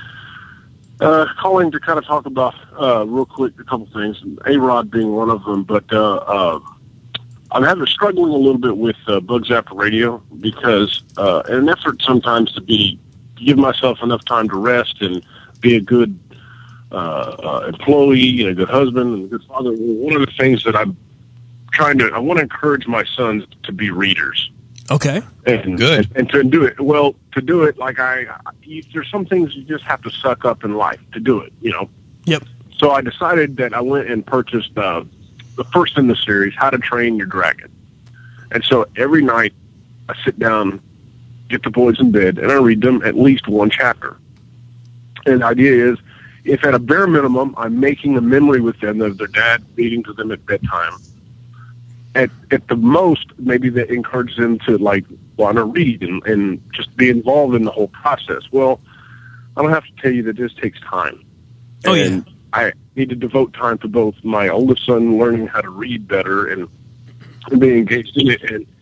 uh, calling to kind of talk about uh, real quick a couple things. A-Rod being one of them, but uh, uh, I'm having struggling a little bit with uh, Bug Zapper Radio because uh, in an effort sometimes to be give myself enough time to rest and be a good uh, uh, employee and a good husband and a good father. One of the things that I'm trying to, I want to encourage my sons to be readers. Okay. And, Good. And, and to do it, well, to do it, like I, I you, there's some things you just have to suck up in life to do it, you know? Yep. So I decided that I went and purchased uh, the first in the series, How to Train Your Dragon. And so every night I sit down, get the boys in bed, and I read them at least one chapter. And the idea is, if at a bare minimum I'm making a memory with them of their dad reading to them at bedtime, at at the most, maybe that encourages them to like want to read and, and just be involved in the whole process. Well, I don't have to tell you that this takes time. Oh, yeah. And I need to devote time to both my oldest son learning how to read better and, and being engaged in it, and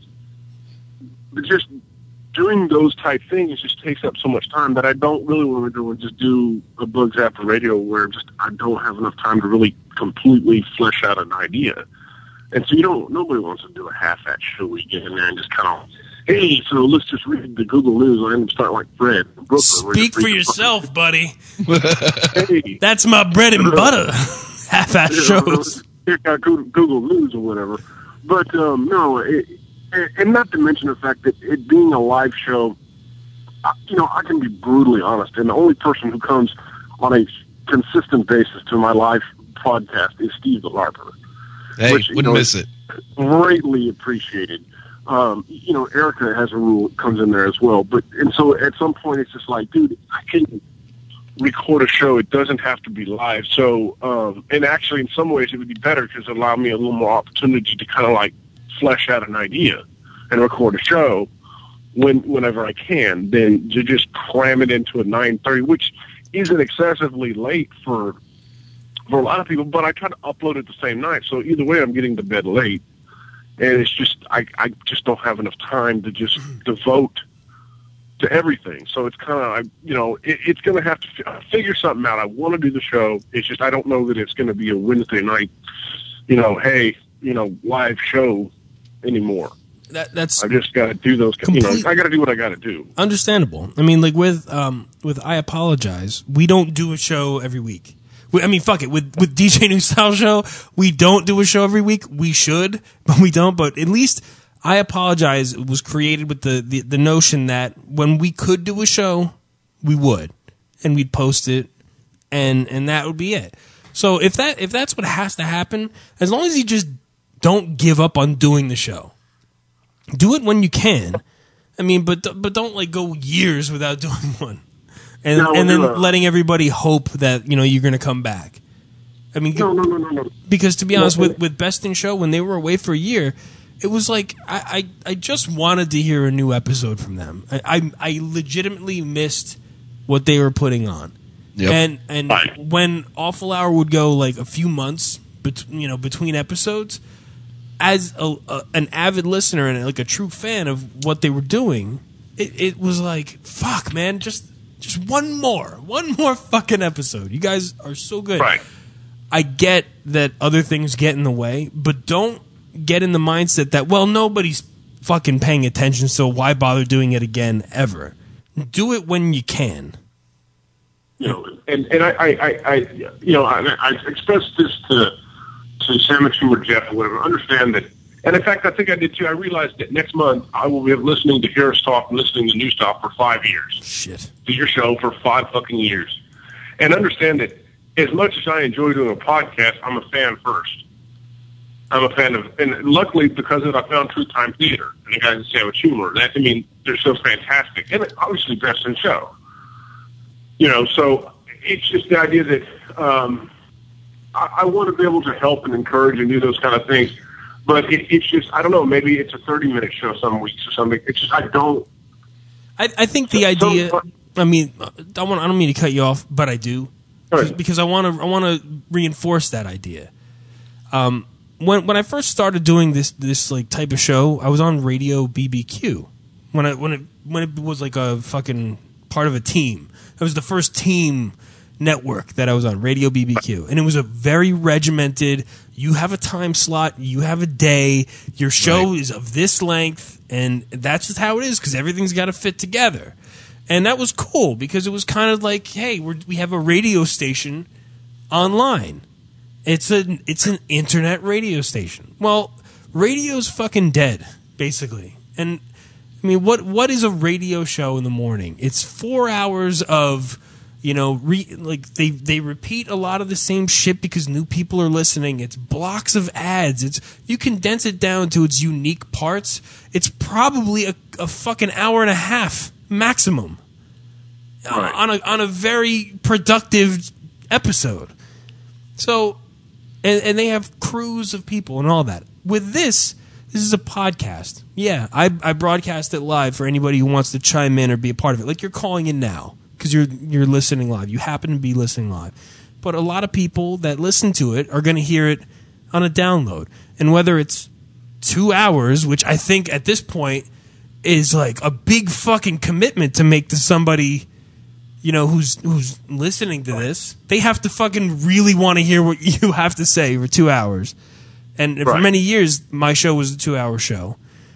just doing those type things just takes up so much time that I don't really want to go and just do a Bug Zapper Radio where just I don't have enough time to really completely flesh out an idea. And so you don't, nobody wants to do a half-ass show where you get in there and just kind of, hey, so let's just read the Google News and end up starting like Fred in Brooklyn. where you Speak just for read the yourself, buddy. fucking- Hey. That's my bread and butter. Half-ass shows. Check out Google Google News or whatever. But, um, no, it, and and not to mention the fact that it being a live show, I, you know, I can be brutally honest, and the only person who comes on a consistent basis to my live podcast is Steve the LARPer. Hey, Which, you wouldn't know, miss it. Greatly appreciated. Um, you know, Erica has a rule that comes in there as well. But and so at some point it's just like, dude, I can record a show. It doesn't have to be live. So, um, and actually in some ways it would be better because it allowed me a little more opportunity to kind of like flesh out an idea and record a show when whenever I can than to just cram it into a nine thirty, which isn't excessively late for for a lot of people, but I try to upload it the same night. So either way, I'm getting to bed late. and it's just I I just don't have enough time to just devote to everything. So it's kind of, you know, it, it's going to have to f- figure something out. I want to do the show. It's just I don't know that it's going to be a Wednesday night, you know, hey, you know, live show anymore. That, that's I just got to do those. You know, I got to do what I got to do. Understandable. I mean, like with um with I Apologize, we don't do a show every week. We, I mean, fuck it. With with D J New Style Show, we don't do a show every week. We should, but we don't. But at least I Apologize was created with the, the, the notion that when we could do a show, we would, and we'd post it, and and that would be it. So if that if that's what has to happen, as long as you just don't give up on doing the show, do it when you can. I mean, but but don't like go years without doing one, and No, and then no. letting everybody hope that you know you're going to come back. I mean, No, no, no, no, no. because to be honest, No, with with Best in Show, when they were away for a year, it was like I, I, I just wanted to hear a new episode from them. I, I I legitimately missed what they were putting on, Yep. and and when Awful Hour would go like a few months, bet, you know, between episodes, as a, a, an avid listener and like a true fan of what they were doing, it, it was like fuck, man, just just one more, one more fucking episode. You guys are so good. Right. I get that other things get in the way, but don't get in the mindset that, well, nobody's fucking paying attention, so why bother doing it again ever? Do it when you can. You know, and and I, I, I, I you know, I, I expressed this to to Sam and or Jeff or whatever. Understand that, and in fact, I think I did too. I realized that next month I will be listening to Hear Us Talk and listening to New Stop for five years. Shit. To your show for five fucking years, and understand that as much as I enjoy doing a podcast, I'm a fan first. I'm a fan of, and luckily because of it, I found True Time Theater and the guys at Savage Humor. That, I mean, they're so fantastic, and obviously Best in Show. You know, so it's just the idea that um, I, I want to be able to help and encourage and do those kind of things, but it, it's just I don't know. Maybe it's a thirty minute show some weeks or something. It's just I don't. I, I think the So- idea. so- I mean, I want. I don't mean to cut you off, but I do, Right. because I want to. I want to reinforce that idea. Um, when when I first started doing this this like type of show, I was on Radio B B Q. When I when it when it was like a fucking part of a team. It was the first team network that I was on, Radio B B Q, and it was a very regimented. You have a time slot, you have a day, your show is of this length, and that's just how it is because everything's got to fit together. And that was cool because it was kind of like, hey, we're, we have a radio station online. It's a it's an internet radio station. Well, radio's fucking dead, basically. And I mean, what what is a radio show in the morning? It's four hours of, you know, re, like they they repeat a lot of the same shit because new people are listening. It's blocks of ads. It's you condense it down to its unique parts. It's probably a, a fucking hour and a half maximum Right. on a on a very productive episode. So, and, and they have crews of people and all that. With this, this is a podcast. Yeah, I I broadcast it live for anybody who wants to chime in or be a part of it. Like you're calling in now because you're you're listening live. You happen to be listening live. But a lot of people that listen to it are going to hear it on a download. And whether it's two hours, which I think at this point is like a big fucking commitment to make to somebody, you know, who's who's listening to this. They have to fucking really want to hear what you have to say for two hours. And for Right. many years, my show was a two-hour show.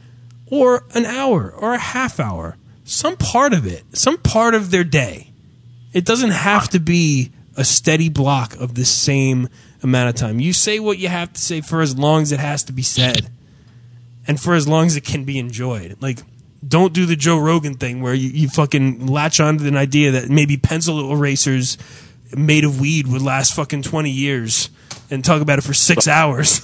Or an hour, or a half hour. Some part of it, some part of their day. It doesn't have to be a steady block of the same amount of time. You say what you have to say for as long as it has to be said. And for as long as it can be enjoyed. Like, don't do the Joe Rogan thing where you, you fucking latch on to an idea that maybe pencil erasers made of weed would last fucking twenty years and talk about it for six hours.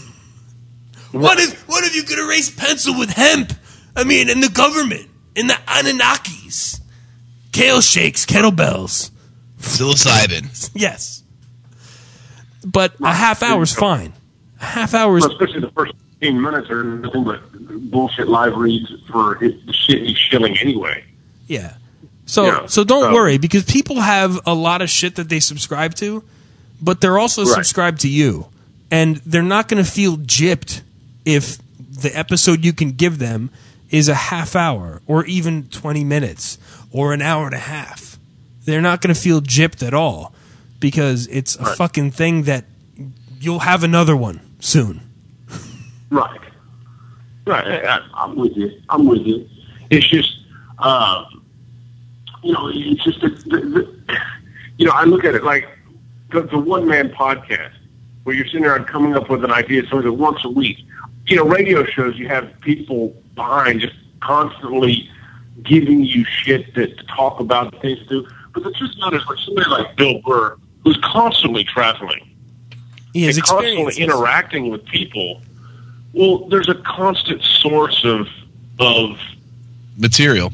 What if what if you could erase pencil with hemp? I mean, in the government, in the Anunnakis, kale shakes, kettlebells, psilocybin. Yes, but a half hour is fine. A half hour is Well, especially the first fifteen minutes are nothing but bullshit live reads for it, the shit he's shilling anyway. yeah. So Yeah, so don't so- worry because people have a lot of shit that they subscribe to, but they're also Right. subscribed to you, and they're not going to feel gypped if the episode you can give them is a half hour or even twenty minutes or an hour and a half. They're not going to feel gypped at all because it's a right. fucking thing that you'll have another one soon. Right. Right. I, I, I'm with you. I'm with you. It's just, uh, you know, it's just, the, the, the, you know, I look at it like the, the one-man podcast where you're sitting there and coming up with an idea so that once a week. You know, radio shows, you have people behind just constantly giving you shit that, to talk about, things to do. But the truth of it is, like somebody like Bill Burr, who's constantly traveling he has and constantly interacting with people, well, there's a constant source of of material.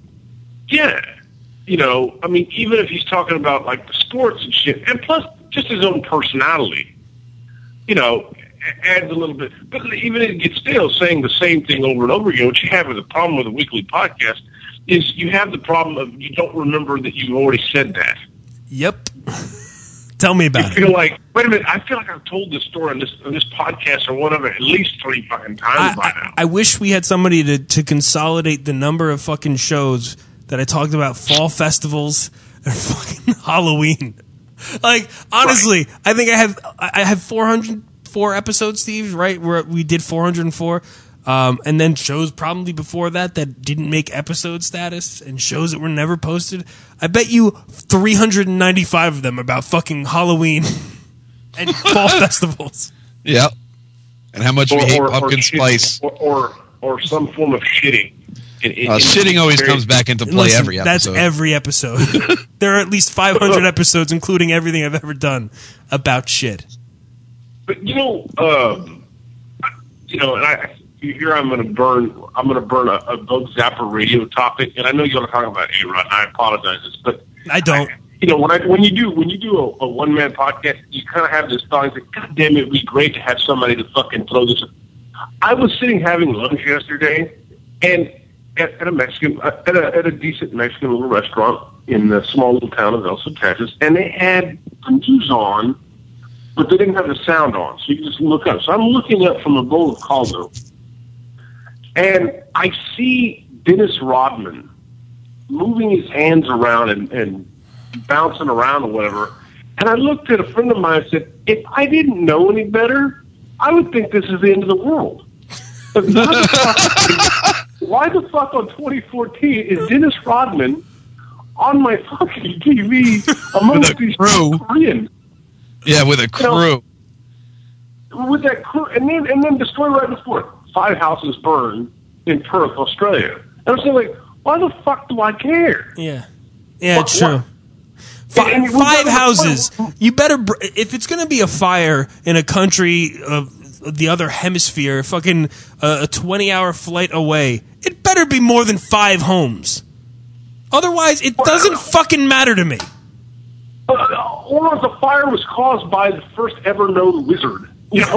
Yeah. You know, I mean, even if he's talking about, like, the sports and shit, and plus just his own personality, you know, adds a little bit. But even if it gets stale saying the same thing over and over again, what you have with a problem with a weekly podcast is you have the problem of you don't remember that you've already said that. Yep. Tell me about you it. You feel like, wait a minute, I feel like I've told this story on this on this podcast or whatever at least three fucking times I, by now. I, I wish we had somebody to, to consolidate the number of fucking shows that I talked about fall festivals and fucking Halloween. Like, honestly, right. I think I have I have four hundred four episodes, Steve, right? Where we did four hundred four. Um, and then shows probably before that that didn't make episode status and shows that were never posted. I bet you three hundred ninety-five of them about fucking Halloween and fall festivals. Yeah. And how much or, we hate or, pumpkin or spice. Or, or or some form of shitting. In, in, uh, shitting always very, comes back into play listen, every episode. That's every episode. There are at least five hundred episodes, including everything I've ever done, about shit. But, you know, uh, you know, and I... Here I'm going to burn. I'm going to burn a, a Bug Zapper radio topic, and I know you're going to talk about A-Rod, and I apologize, but I don't. I, you know, when I when you do when you do a, a one man podcast, you kind of have this thought. It's like, God damn it, it'd be great to have somebody to fucking throw this. I was sitting having lunch yesterday, and at, at a Mexican at a at a decent Mexican little restaurant in the small little town of El Sur, Texas, and they had the news on, but they didn't have the sound on, so you can just look up. So I'm looking up from a bowl of caldo. And I see Dennis Rodman moving his hands around and, and bouncing around or whatever. And I looked at a friend of mine and said, if I didn't know any better, I would think this is the end of the world. But why the fuck, why the fuck on twenty fourteen is Dennis Rodman on my fucking T V amongst these crew. Koreans? Yeah, with a crew. You know, with that crew. And then, and then the story right before it. Five houses burned in Perth, Australia. And I'm saying, like, why the fuck do I care? Yeah. Yeah, what, it's true. What? Five, And, and five what, houses. What, you better, br- if it's going to be a fire in a country of the other hemisphere, fucking uh, a twenty-hour flight away, it better be more than five homes. Otherwise, it doesn't fucking matter to me. Uh, or if the fire was caused by the first ever known wizard. You know,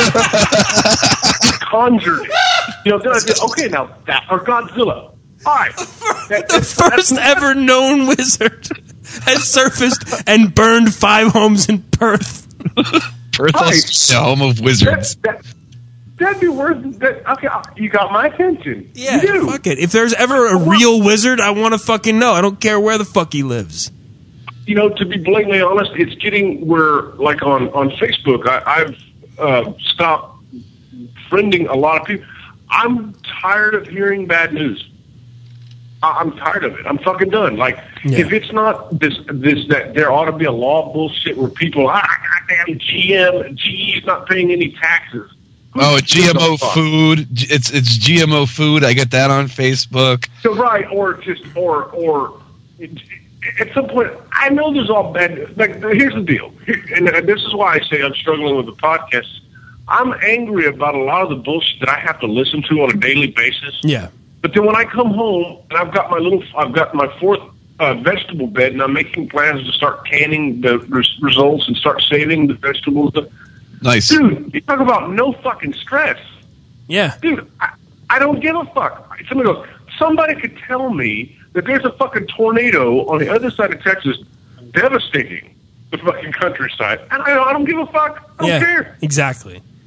conjured it. You know, then I did, okay, now that or Godzilla. All right, that, the first ever known wizard has surfaced and burned five homes in Perth. Perth, right. the home of wizards. That, that, that'd be worth. That, okay, you got my attention. Yeah, you do. fuck it. If there's ever a real wizard, I want to fucking know. I don't care where the fuck he lives. You know, to be blatantly honest, it's getting where, like on on Facebook, I, I've. Uh, stop friending a lot of people. I'm tired of hearing bad news. I- I'm tired of it. I'm fucking done. Like, yeah. If it's not this, this, that, there ought to be a law bullshit where people, ah, goddamn G M, G E's not paying any taxes. Oh, G M O food. It's it's G M O food. I get that on Facebook. So right, or just or or. It, At some point, I know there's all bad. Like, here's the deal, and this is why I say I'm struggling with the podcast. I'm angry about a lot of the bullshit that I have to listen to on a daily basis. Yeah. But then when I come home and I've got my little, I've got my fourth uh, vegetable bed, and I'm making plans to start canning the res- results and start saving the vegetables. Nice, dude. You talk about no fucking stress. Yeah, dude. I, I don't give a fuck. Somebody goes. Somebody could tell me that there's a fucking tornado on the other side of Texas devastating the fucking countryside. And I, I don't give a fuck. I don't yeah, care. Exactly.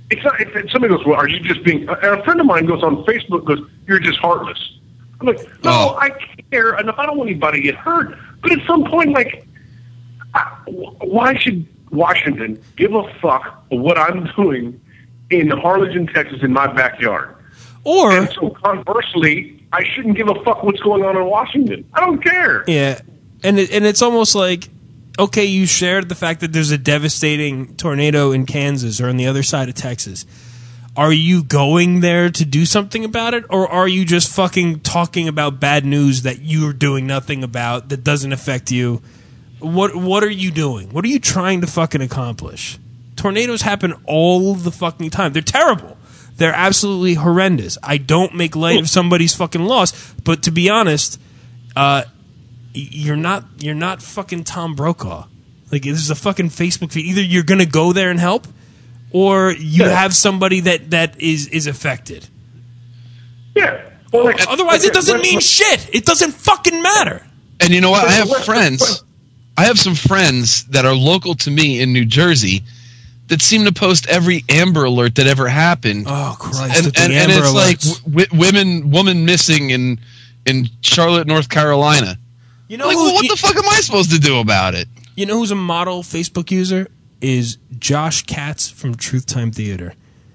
it's not. If, if somebody goes, well, are you just being? And a friend of mine goes on Facebook, goes, you're just heartless. I'm like, no, Oh. I care, and if I don't want anybody to get hurt, but at some point, like, I, why should Washington give a fuck of what I'm doing in Harlingen, Texas, in my backyard? Or and so conversely, I shouldn't give a fuck what's going on in Washington. I don't care. Yeah, and it, and it's almost like, okay, you shared the fact that there's a devastating tornado in Kansas or on the other side of Texas. Are you going there to do something about it, or are you just fucking talking about bad news that you're doing nothing about that doesn't affect you? What what are you doing? What are you trying to fucking accomplish? Tornadoes happen all the fucking time. They're terrible. They're absolutely horrendous. I don't make light of somebody's fucking loss, but to be honest, uh, you're not you're not fucking Tom Brokaw. Like, this is a fucking Facebook feed. Either you're gonna go there and help, or you Yeah. have somebody that, that is, is affected. Yeah. Well, like, Otherwise, it doesn't mean shit. It doesn't fucking matter. And you know what? I have friends. I have some friends that are local to me in New Jersey that seem to post every Amber Alert that ever happened. Oh Christ! And, with the and, and Amber it's like Alerts. w- women, woman missing in in Charlotte, North Carolina. You know, like, who- well, what you- the fuck am I supposed to do about it? You know who's a model Facebook user? Is Josh Katz from Truth Time Theater.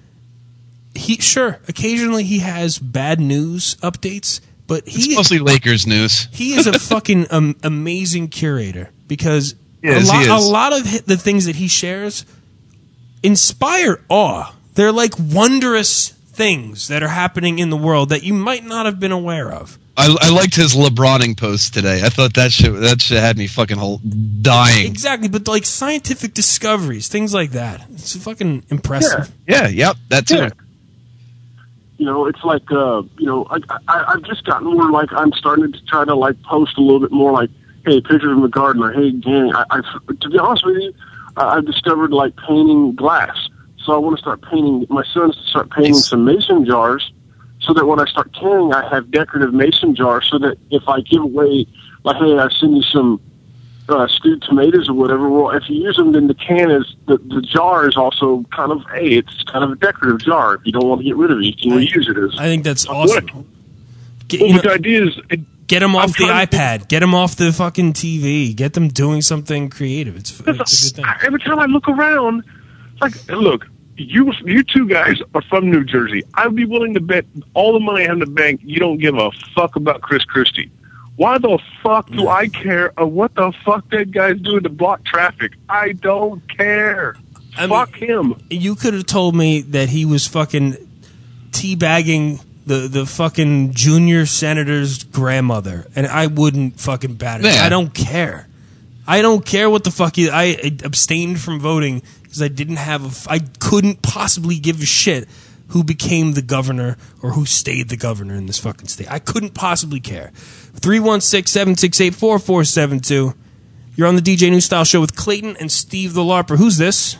He sure occasionally he has bad news updates, but It's he mostly Lakers news. he is a fucking um, amazing curator because Yes, a, lot, he a is. lot of hi- the things that he shares inspire awe. They're like wondrous things that are happening in the world that you might not have been aware of. I, I liked his LeBroning post today. I thought that shit that shit had me fucking whole dying. Exactly, but like scientific discoveries, things like that. It's fucking impressive. Yeah, yep, that too. Yeah. You know, it's like, uh, you know, I, I, I've just gotten more like I'm starting to try to like post a little bit more like, hey, pictures in the garden, or hey, gang. I, I, to be honest with you, I, I've discovered like painting glass. So I want to start painting. My son's to start painting some mason jars, so that when I start canning, I have decorative mason jars. So that if I give away, like, hey, I send you some uh, stewed tomatoes or whatever. Well, if you use them, then the can is the the jar is also kind of, hey, it's kind of a decorative jar. If you don't want to get rid of it, you can reuse it as. I think that's awesome. Get, Well, you but know, the idea is, it, get them off I'm the trying to- iPad. Get them off the fucking T V. Get them doing something creative. It's, it's a good thing. every time I look around, like, look, you you two guys are from New Jersey. I'd be willing to bet all the money I have in the bank you don't give a fuck about Chris Christie. Why the fuck do I care of what the fuck that guy's doing to block traffic? I don't care. I fuck him. You could have told me that he was fucking teabagging the, the fucking junior senator's grandmother, and I wouldn't fucking bat it. Yeah. I don't care. I don't care what the fuck he... I abstained from voting because I didn't have a... f- I couldn't possibly give a shit who became the governor or who stayed the governor in this fucking state. I couldn't possibly care. three one six, seven six eight, four four seven two. You're on the D J New Style Show with Clayton and Steve the LARPer. Who's this?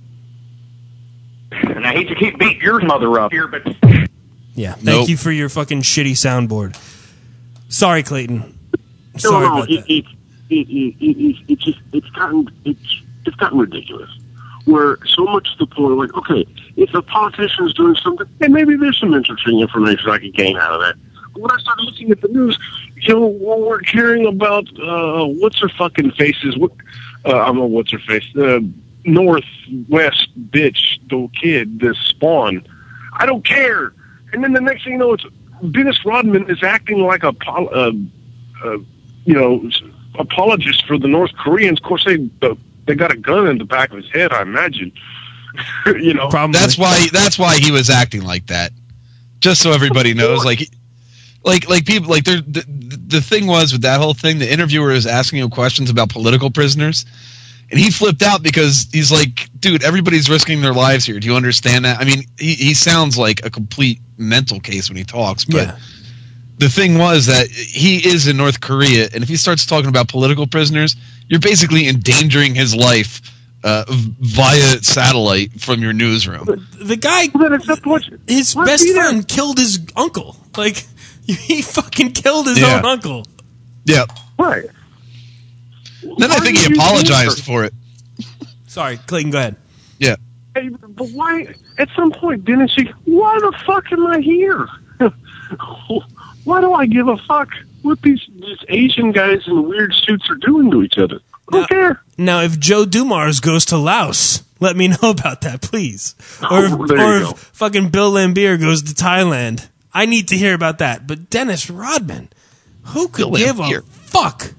And I hate to keep beating your mother up here, but Yeah. Thank Nope. you for your fucking shitty soundboard. Sorry, Clayton. No, Sorry no, about it, that. it, it, it, it, it, it's just it's gotten it's it's gotten ridiculous. Where so much to the point, like, okay, if a politician is doing something, then maybe there's some interesting information I could gain out of that. But when I started looking at the news, you know, well, we're caring about uh, what's her fucking faces. What uh, I don't know what's her face. Uh, Northwest bitch, the kid, the Spawn. I don't care. And then the next thing you know, it's Dennis Rodman is acting like a, pol- uh, uh, you know, apologist for the North Koreans. Of course, they uh, they got a gun in the back of his head, I imagine. you know, That's why. That's why he was acting like that. Just so everybody knows, like, like, like people, like, there. The, the thing was with that whole thing, the interviewer was asking him questions about political prisoners, and he flipped out because he's like, "Dude, everybody's risking their lives here. Do you understand that?" I mean, he he sounds like a complete mental case when he talks, but. Yeah. The thing was that he is in North Korea, and if he starts talking about political prisoners, you're basically endangering his life uh, via satellite from your newsroom. The guy, his best friend killed his uncle. Like, he fucking killed his Yeah. own uncle. Yeah. Right. Then I think he apologized for it. Sorry, Clayton, go ahead. Yeah. Hey, but why? At some point, Dennis, you, why the fuck am I here? Why do I give a fuck what these these Asian guys in weird suits are doing to each other? I don't care. Now, if Joe Dumars goes to Laos, let me know about that, please. Or if, Oh, there or you if go. fucking Bill Lambier goes to Thailand. I need to hear about that. But Dennis Rodman, who could Bill give Lambier. a fuck?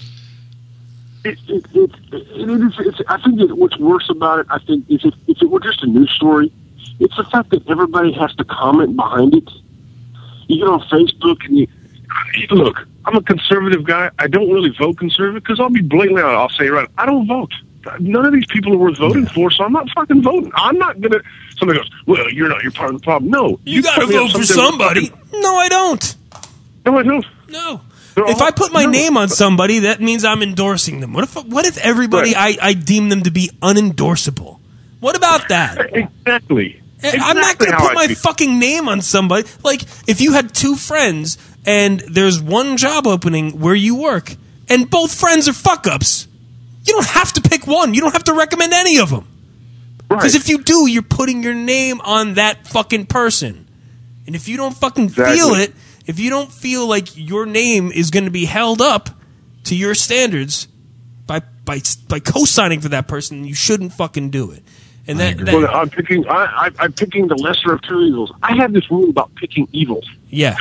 It, it, it, it is, it's, I think that what's worse about it, I think, is if, if it were just a news story, it's the fact that everybody has to comment behind it. You get on Facebook and you, look, I'm a conservative guy. I don't really vote conservative because I'll be blatantly honest. I'll say it right. I don't vote. None of these people are worth voting for, so I'm not fucking voting. I'm not going to. Somebody goes, well, you're not. You're part of the problem. No. You, got to put me up vote for something- somebody. No, I don't. No, I don't. No. They're If all- I put my no. name on somebody, that means I'm endorsing them. What if what if everybody I, I deem them to be unendorsable? What about that? Exactly. I'm not Exactly going to how put I my feel. fucking name on somebody. Like, if you had two friends and there's one job opening where you work and both friends are fuck-ups, you don't have to pick one. You don't have to recommend any of them. Because if you do, you're putting your name on that fucking person. And if you don't fucking Exactly. feel it, if you don't feel like your name is going to be held up to your standards by by by co-signing for that person, you shouldn't fucking do it. And that, that Well, I'm picking. I, I, I'm picking the lesser of two evils. I have this rule about picking evils. yeah,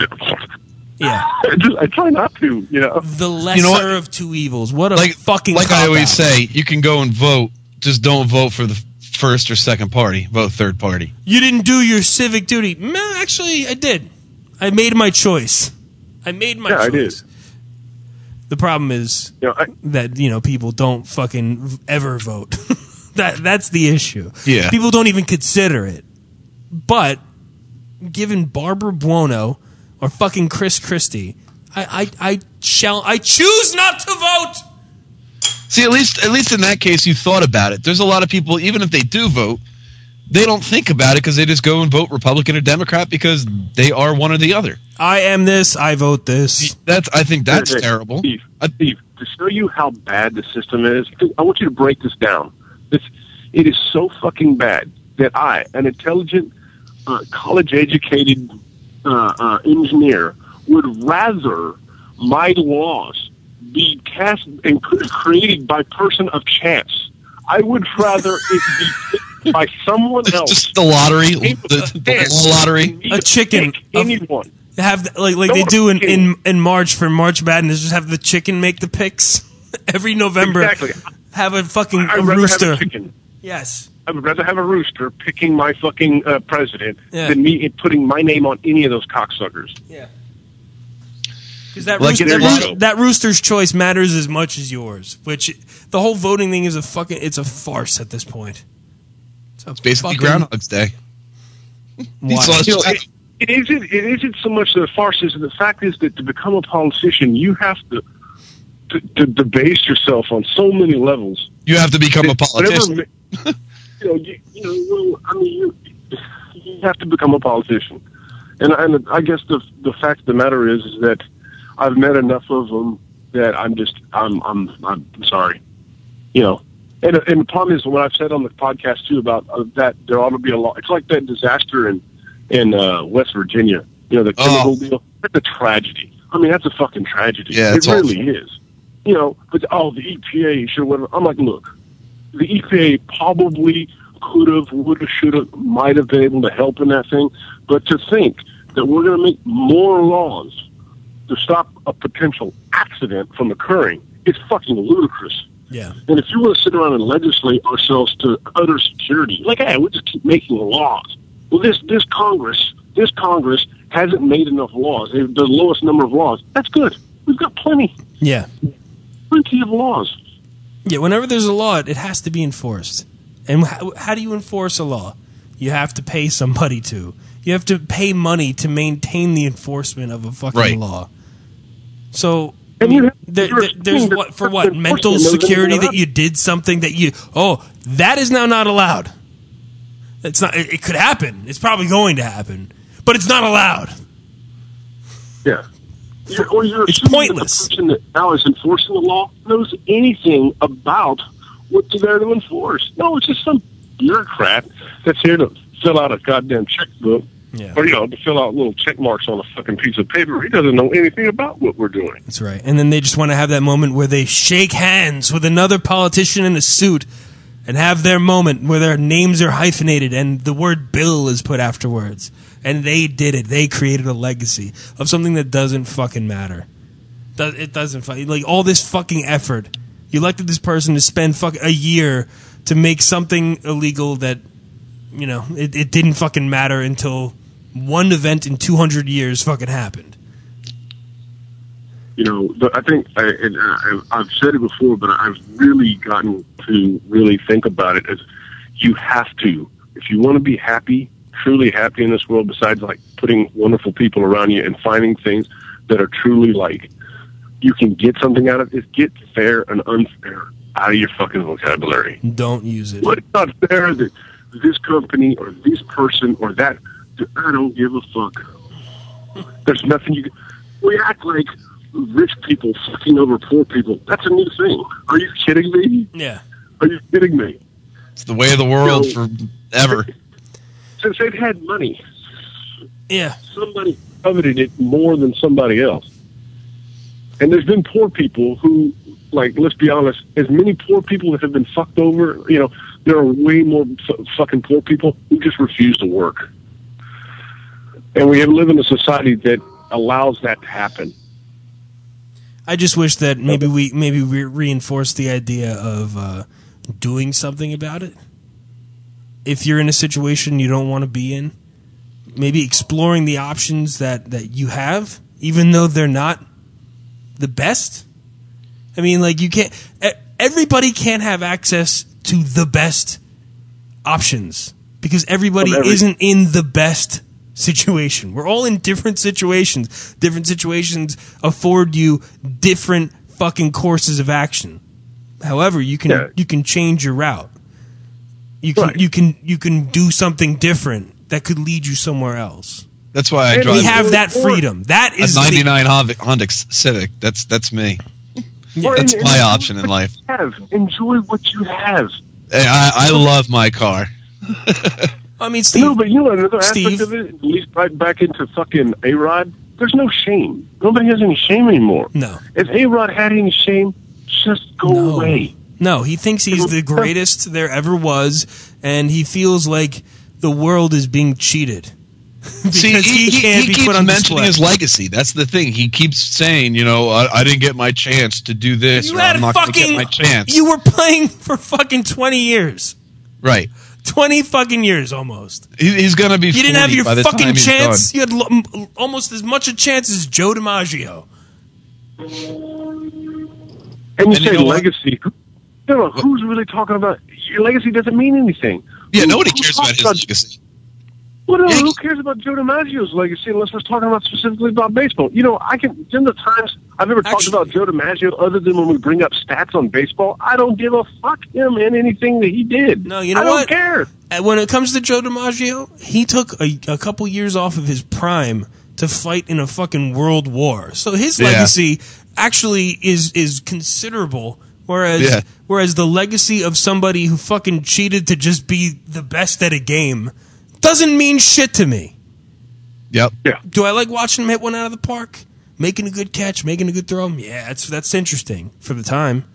yeah. I, just, I try not to. You know. The lesser You know what? of two evils. What a Like, fucking like I always cop-out. say, you can go and vote. Just don't vote for the first or second party. Vote third party. You didn't do your civic duty. No, actually, I did. I made my choice. I made my Yeah, I choice. did. The problem is You know, I, that, you know, people don't fucking v- ever vote. that That's the issue. Yeah. People don't even consider it. But given Barbara Buono or fucking Chris Christie, I, I, I shall I choose not to vote. See, at least at least in that case, you thought about it. There's a lot of people, even if they do vote, they don't think about it because they just go and vote Republican or Democrat because they are one or the other. I am this, I vote this. That's I think that's Hey, hey, terrible. Steve, Steve, to show you how bad the system is, I want you to break this down. It's, it is so fucking bad that I, an intelligent, uh, college-educated uh, uh, engineer, would rather my laws be cast and cre- created by person of chance. I would rather it be picked by someone It's else. just the lottery, the, the lottery. A chicken. Pick anyone. Have the, like like Don't they do in, fucking- in in March for March Madness, just have the chicken make the picks every November. Exactly. Have a fucking I'd a rather rooster. have a chicken. Yes. I would rather have a rooster picking my fucking uh, president Yeah. than me putting my name on any of those cocksuckers. Yeah. Because that, Like, rooster, there that, you roo- go. that rooster's choice matters as much as yours. Which the whole voting thing is a fucking it's a farce at this point. It's, a It's basically fucking- Groundhog's Day. Why? So it's You know, just- it, it isn't. It isn't so much the farce as the fact is that to become a politician, you have to to, to debase yourself on so many levels. you have to become a Whatever politician. ma- you know, you, you know. Well, I mean, you, you have to become a politician, and and I guess the the fact of the matter is, is that I've met enough of them that I'm just I'm I'm I'm sorry, you know. And and the problem is what I've said on the podcast too about uh, that there ought to be a law. It's like that disaster in in uh, West Virginia. You know, the chemical Oh. deal. That's a tragedy. I mean, that's a fucking tragedy. Yeah, it it's really awful. is. You know, but oh, the E P A should whatever. I'm like, look, the E P A probably could have, would have, should have, might have been able to help in that thing. But to think that we're going to make more laws to stop a potential accident from occurring is fucking ludicrous. Yeah. And if you want to sit around and legislate ourselves to utter security, like, hey, we'll just keep making laws. Well, this this Congress, this Congress hasn't made enough laws. They have the lowest number of laws. That's good. We've got plenty, Yeah. plenty of laws. Yeah. Whenever there's a law, it has to be enforced. And how, how do you enforce a law? You have to pay somebody to. You have to pay money to maintain the enforcement of a fucking Right. law. So And you have- there, you're there- there's assuming what that for what enforcement mental knows anything security about that you did something that you oh that is now not allowed. It's not. It, it could happen. It's probably going to happen, but it's not allowed. Yeah. You're, or you're It's assuming pointless. that the person that now is enforcing the law knows anything about what they're there to enforce. No, it's just some bureaucrat that's here to fill out a goddamn checkbook, Yeah. or you know, to fill out little check marks on a fucking piece of paper. He doesn't know anything about what we're doing. That's right. And then they just want to have that moment where they shake hands with another politician in a suit and have their moment where their names are hyphenated and the word Bill is put afterwards. And they did it. They created a legacy of something that doesn't fucking matter. Does- It doesn't fucking, like, all this fucking effort. You elected this person to spend fuck a year to make something illegal that, you know, it, it didn't fucking matter until one event in two hundred years fucking happened. You know, but I think I, and I, I've said it before, but I've really gotten to really think about it as you have to, if you want to be happy, truly happy in this world, besides like putting wonderful people around you and finding things that are truly like you can get something out of it, is get fair and unfair out of your fucking vocabulary. Don't use it. Well, it's not fair that this company or this person or that, I don't give a fuck. There's nothing you can, we act like rich people fucking over poor people. That's a new thing. Are you kidding me? Yeah. Are you kidding me? It's the way of the world So- forever. Since they've had money, Yeah. somebody coveted it more than somebody else. And there's been poor people who, like, let's be honest, as many poor people that have been fucked over, you know, there are way more f- fucking poor people who just refuse to work. And we have live in a society that allows that to happen. I just wish that maybe we maybe we reinforce the idea of uh, doing something about it. If you're in a situation you don't want to be in, maybe exploring the options that, that you have, even though they're not the best. I mean, like, you can't. Everybody can't have access to the best options because everybody Every- isn't in the best situation. We're all in different situations. Different situations afford you different fucking courses of action. However, you can Yeah. you can change your route. You can Right. you can you can do something different that could lead you somewhere else. That's why I And drive We have that freedom. That a is the- ninety-nine Honda, Honda Civic. That's that's me. Or That's en- my enjoy option in what life. you have. Enjoy what you have. Hey, I, I love my car. I mean, Steve. No, but you know another Steve. aspect of it, at least right back into fucking A-Rod, there's no shame. Nobody has any shame anymore. No. If A-Rod had any shame, just go No. away. No, he thinks he's the greatest there ever was, and he feels like the world is being cheated. because See, he, he, can't he be keeps put on mentioning display. his legacy. That's the thing. He keeps saying, you know, I, I didn't get my chance to do this, You or had I'm a not going to get fucking. my chance. You were playing for fucking twenty years. Right. Twenty fucking years almost. He, he's going to be. You didn't have forty your by the time fucking he's chance. done. You had lo- m- almost as much a chance as Joe DiMaggio. And you And say you know what? legacy. No, no, who's really talking about your legacy? Doesn't mean anything. Yeah, Who- nobody who cares talks about his legacy. Well, no, Yeah, who he- cares about Joe DiMaggio's legacy unless we're talking about specifically about baseball? You know, I can. In the times I've ever talked Actually- about Joe DiMaggio, other than when we bring up stats on baseball, I don't give a fuck him and anything that he did. No, you know I don't what? care. And when it comes to Joe DiMaggio, he took a, a couple years off of his prime to fight in a fucking world war. So his Yeah. legacy actually is is considerable. Whereas Yeah. whereas the legacy of somebody who fucking cheated to just be the best at a game doesn't mean shit to me. Yep. Yeah. Do I like watching him hit one out of the park? Making a good catch, making a good throw? Yeah, that's that's interesting for the time.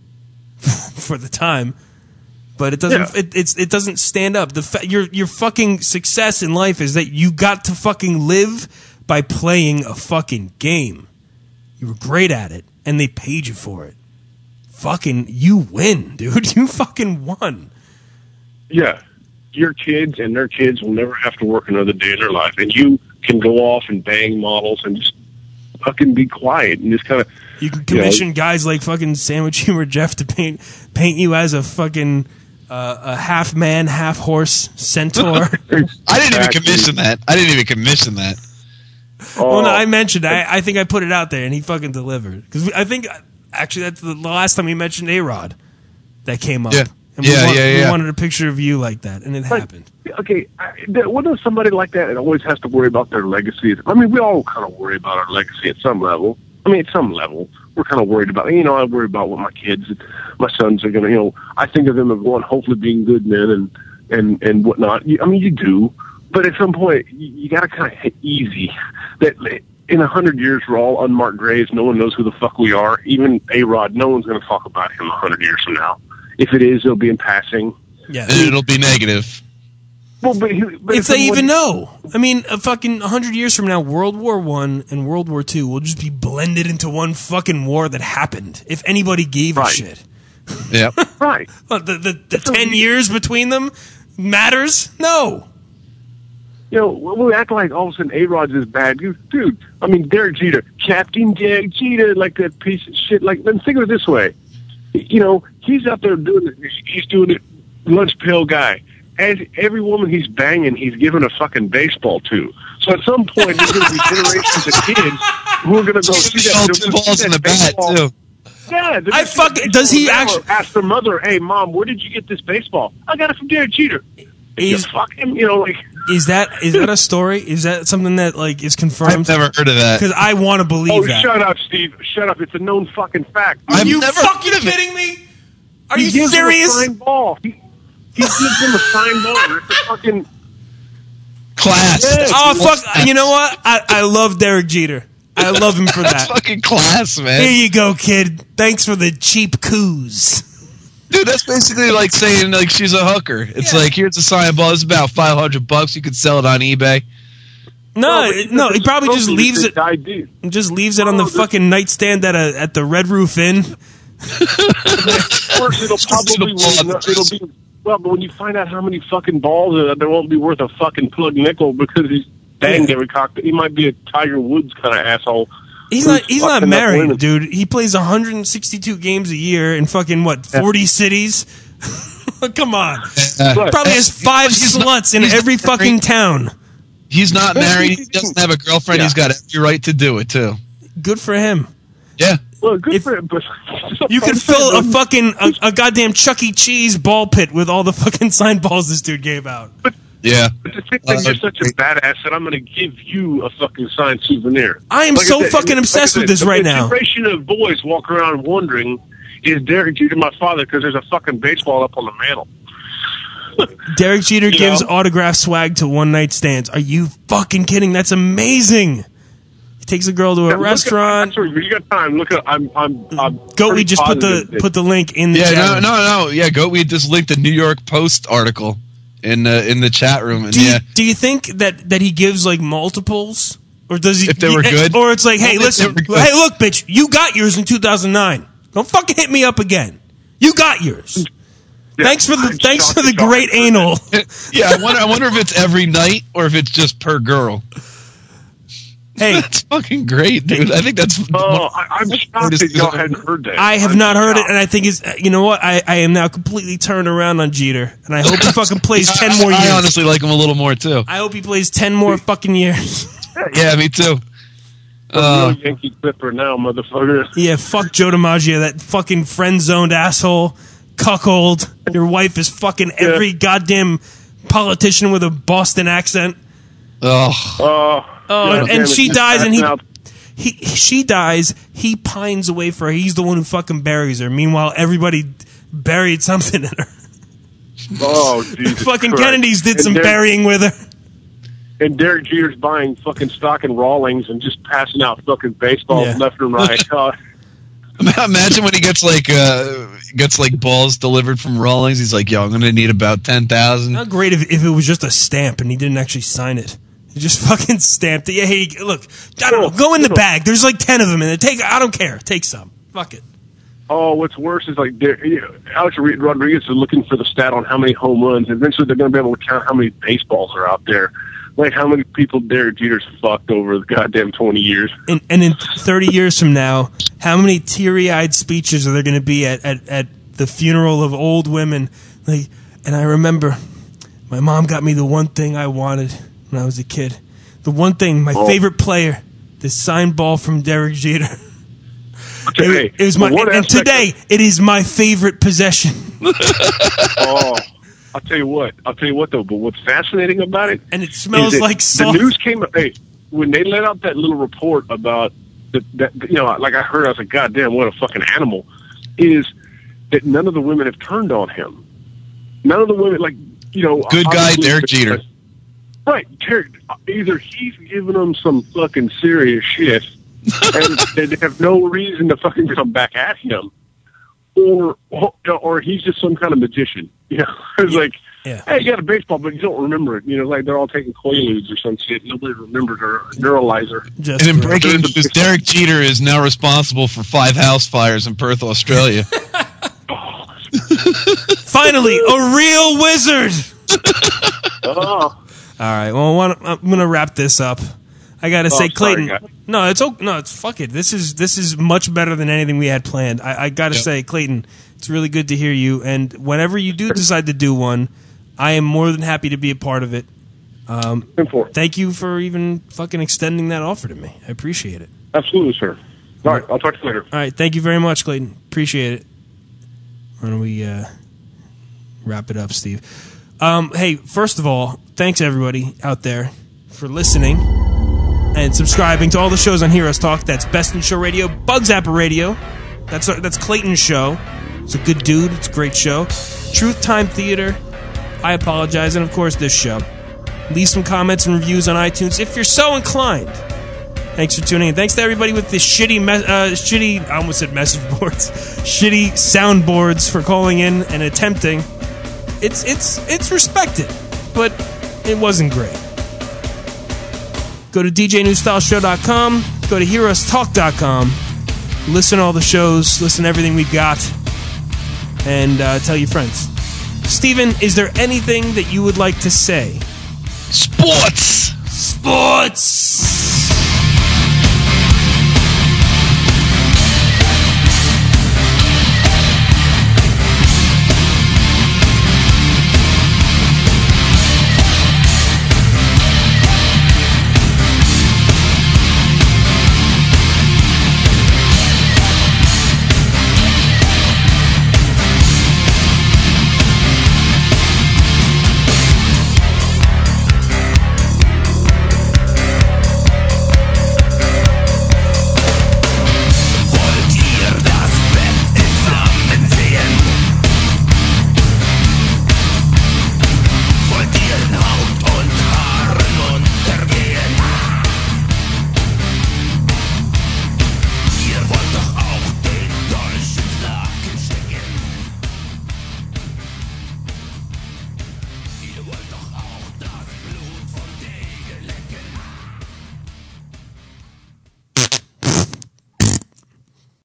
for the time. But it doesn't Yeah. it, it's it doesn't stand up. The fa- your your fucking success in life is that you got to fucking live by playing a fucking game. You were great at it and they paid you for it. Fucking you win, dude. You fucking won. Yeah. Your kids and their kids will never have to work another day in their life, and you can go off and bang models and just fucking be quiet and just kind of. You can commission guys like fucking Sandwich Humor Jeff to paint paint you as a fucking uh, a half man, half horse centaur. I didn't even commission that. I didn't even commission that. Well, no, I mentioned. I, I think I put it out there, and he fucking delivered. Because I think actually that's the last time we mentioned A-Rod that came up. Yeah. And we Yeah, want- yeah, We yeah. wanted a picture of you like that, and it Like, happened. Okay, I, th- what does somebody like that always has to worry about their legacy? I mean, we all kind of worry about our legacy at some level. I mean, at some level, we're kind of worried about. You know, I worry about what my kids, my sons are going to. You know, I think of them as one, hopefully being good men and and and whatnot. You, I mean, you do, but at some point, you, you got to kind of hit easy. That in a hundred years, we're all unmarked graves. No one knows who the fuck we are. Even A-Rod, no one's going to talk about him a hundred years from now. If it is, it'll be in passing. Yeah, And it'll be negative. Well, but, he- but if they someone- even know. I mean, a fucking hundred years from now, World War One and World War Two will just be blended into one fucking war that happened. If anybody gave a shit. Yep. Right. What, the the, the ten years between them matters? No. You know, we act like all of a sudden A-Rod's is bad. Dude, dude, I mean, Derek Jeter, Captain Derek Jeter, like that piece of shit. Like, then think of it this way. You know, he's out there doing it. He's doing it, lunch pail guy. As every woman he's banging, he's giving a fucking baseball to. So at some point, there's going to be generations of kids who are going to go see that. Two balls in the bat, too. Yeah, they're I gonna fuck- see does he baseball actu- now. Ask their mother, "Hey, mom, where did you get this baseball?" I got it from Derek Jeter. You fuck him, you know, like. Is that is that a story? Is that something that like is confirmed? I've never heard of that. Because I want to believe Oh, that. shut up, Steve! Shut up! It's a known fucking fact. Are I've you never fucking heard of it. kidding me? Are He you gives serious? Him a signed ball. He, he gives him a signed ball. It's a fucking Class. Yeah. Oh fuck! You know what? I, I love Derek Jeter. I love him for That's that. fucking class, man. Here you go, kid. Thanks for the cheap coos. Dude, that's basically like saying like she's a hooker. It's Yeah. like, here's a sign ball. It's about five hundred bucks. You could sell it on eBay. No, but no, he probably just trophy leaves that it. guy did. Just leaves it on the Oh, this- fucking nightstand at a at the Red Roof Inn. Of course, it'll probably it'll be well, but when you find out how many fucking balls uh, there won't be worth a fucking plug nickel because he's banged every cock. He might be a Tiger Woods kind of asshole. He's who's not. He's not fucking up married, women. dude. He plays one hundred sixty-two games a year in fucking what forty cities. Come on. Uh, Probably has five He's not- sluts in he's every not fucking married. town. He's not married. He doesn't have a girlfriend. Yeah. He's got every right to do it, too. Good for him. Yeah. Well, good If- for him, but You could fill a fucking a, a goddamn Chuck E. Cheese ball pit with all the fucking signed balls this dude gave out. Yeah. But to think that Uh, you're such a badass that I'm going to give you a fucking signed souvenir. I am Like so said, fucking like obsessed I with said, this a right now. generation of boys walk around wondering, is Derek Jeter my father? Because there's a fucking baseball up on the mantle. Derek Jeter You gives know? autograph swag to one night stands. Are you fucking kidding? That's amazing. He takes a girl to a Look at- restaurant. sorry, you got time. Look at I'm I'm I'm Goat, we pretty just put the positive that- put the link in the Yeah, chat no, room. no, no. Yeah, go. We just linked the New York Post article in uh, in the chat room. And Do you, yeah, do you think that, that he gives like multiples, or does he? If they were he- good? or it's like, hey, If they listen, were good. hey, look, bitch, you got yours in two thousand nine. Don't fucking hit me up again. You got yours. Yeah, thanks for the I'm thanks shocked for the at y'all. great anal. yeah. I wonder. I wonder if it's every night or if it's just per girl. Hey, That's fucking great, dude. I think that's. Oh, I, I'm shocked that y'all hadn't heard that. I have I'm not heard it, shocked. and I think it's you know what I, I am now completely turned around on Jeter, and I hope he fucking plays ten I, more years. I honestly like him a little more too. I hope he plays ten more fucking years. Yeah, me too. I'm a Uh, real Yankee Clipper now, motherfucker. Yeah, fuck Joe DiMaggio, that fucking friend zoned asshole, cuckold. Your wife is fucking every goddamn politician with a Boston accent. oh, Oh, Oh, God and, damn and it, she you dies, and he, passed out. he she dies. He pines away for her. He's the one who fucking buries her. Meanwhile, everybody buried something in her. Oh, Jesus fucking Christ. Kennedys did And some Derek- burying with her. And Derek Jeter's buying fucking stock in Rawlings and just passing out fucking baseballs Yeah. left and right. Oh, imagine when he gets like uh gets like balls delivered from Rawlings. He's like, "Yo, I'm gonna need about ten thousand." How great if, if it was just a stamp and he didn't actually sign it. He just fucking stamped it. Yeah, hey, look, I don't know. Go in the bag. There's like ten of them in it. Take. I don't care. Take some. Fuck it. oh, what's worse is like Der- you know, Alex Rodriguez is looking for the stat on how many home runs. Eventually, they're going to be able to count how many baseballs are out there. Like how many people Derek Jeter's fucked over the goddamn twenty years. And, and in thirty years from now, how many teary-eyed speeches are there going to be at, at, at the funeral of old women? Like, and I remember my mom got me the one thing I wanted when I was a kid. The one thing, my Oh. favorite player, this signed ball from Derek Jeter. Okay, It, it was my, but what and, and aspect today it is my favorite possession. Oh, I'll tell you what. I'll tell you what though. But what's fascinating about it, And it smells is that like salt. The news came. Hey, when they let out that little report about that, that you know, like I heard, I was like, God damn, what a fucking animal! Is that none of the women have turned on him? None of the women, like you know, Good guy, obviously- Derek Jeter. Right, Derek. Either he's giving them some fucking serious shit, and they have no reason to fucking come back at him, or or he's just some kind of magician. You know, it's like, Yeah. hey, you got a baseball, but you don't remember it. You know, like they're all taking Quaaludes or some shit. Nobody remembers her neuralizer. Just And in great. breaking news, Derek Jeter is now responsible for five house fires in Perth, Australia. Finally, a real wizard. Oh. All right. Well, I wanna- I'm gonna wrap this up. I gotta Oh, say, I'm sorry, Clayton. guys. no, it's okay. No, it's fuck it. This is this is much better than anything we had planned. I, I gotta Yep. say, Clayton, it's really good to hear you. And whenever you do decide to do one, I am more than happy to be a part of it. Um, thank you for even fucking extending that offer to me. I appreciate it. Absolutely, sir. All right, I'll talk to you later. All right. Thank you very much, Clayton. Appreciate it. Why don't we uh, wrap it up, Steve? Um, hey, first of all, thanks everybody out there for listening and subscribing to all the shows on Heroes Talk. That's Best in Show Radio, Bugs Zapper Radio. That's that's Clayton's show. It's a good dude. It's a great show. Truth Time Theater. I apologize, and of course this show. Leave some comments and reviews on iTunes if you're so inclined. Thanks for tuning in. Thanks to everybody with the shitty, me- uh, shitty. I almost said message boards, shitty soundboards for calling in and attempting. It's it's it's respected, but it wasn't great. Go to d j new style show dot com. Go to heroes talk dot com. Listen to all the shows. Listen to everything we've got, and uh, tell your friends. Steven, is there anything that you would like to say? Sports. Sports.